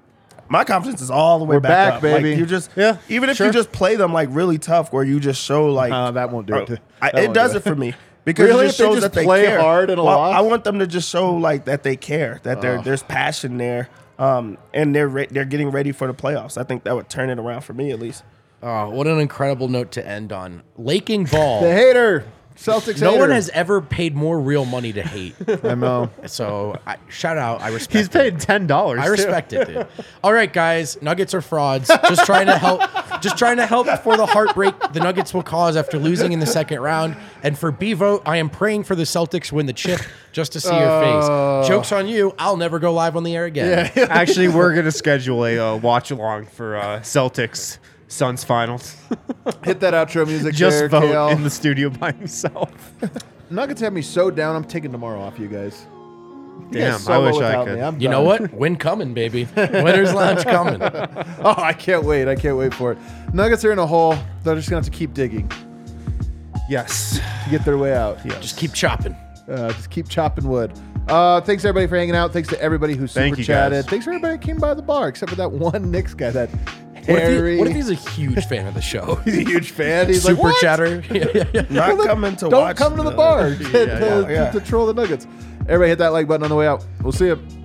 my confidence is all the way We're back, back, up. baby. Like, you just, Yeah, even if sure. you just play them like really tough, where you just show like Uh, that won't do it. Uh, That I, won't it does do it for me because Really? it just If they shows just that they play care. hard in a Well, loss? I want them to just show like that they care, that there Oh. there's passion there, um, and they're re- they're getting ready for the playoffs. I think that would turn it around for me at least. Oh, what an incredible note to end on. Laking Ball. The hater. Celtics no hater. one has ever paid more real money to hate. I know. So I, shout out. I respect He's it. paid ten dollars. I respect it, dude. All right, guys. Nuggets are frauds. Just trying to help. Just trying to help for the heartbreak the Nuggets will cause after losing in the second round. And for B Vote, I am praying for the Celtics win the chip just to see your Oh. face. Joke's on you. I'll never go live on the air again. Yeah. Actually, we're going to schedule a uh, watch along for uh, Celtics Suns finals. Hit that outro music Just there, vote K L. in the studio by himself. Nuggets have me so down, I'm taking tomorrow off you guys. You Damn, guys I solo wish I without could. me. I'm You know done. what? Win coming, baby. Winner's lunch coming. Oh, I can't wait. I can't wait for it. Nuggets are in a hole. They're just going to have to keep digging Yes. to get their way out. Just keep chopping. Uh, just keep chopping wood. Uh, thanks everybody for hanging out. Thanks to everybody who super Thank you, chatted. guys. Thanks for everybody who came by the bar, except for that one Knicks guy, that What if, hairy. he, what if he's a huge fan of the show? He's a huge fan. He's Super like, what? chatter. Yeah, yeah, yeah. Not coming to Don't watch. come to the bar to, to, yeah. to troll the Nuggets. Everybody hit that like button on the way out. We'll see you.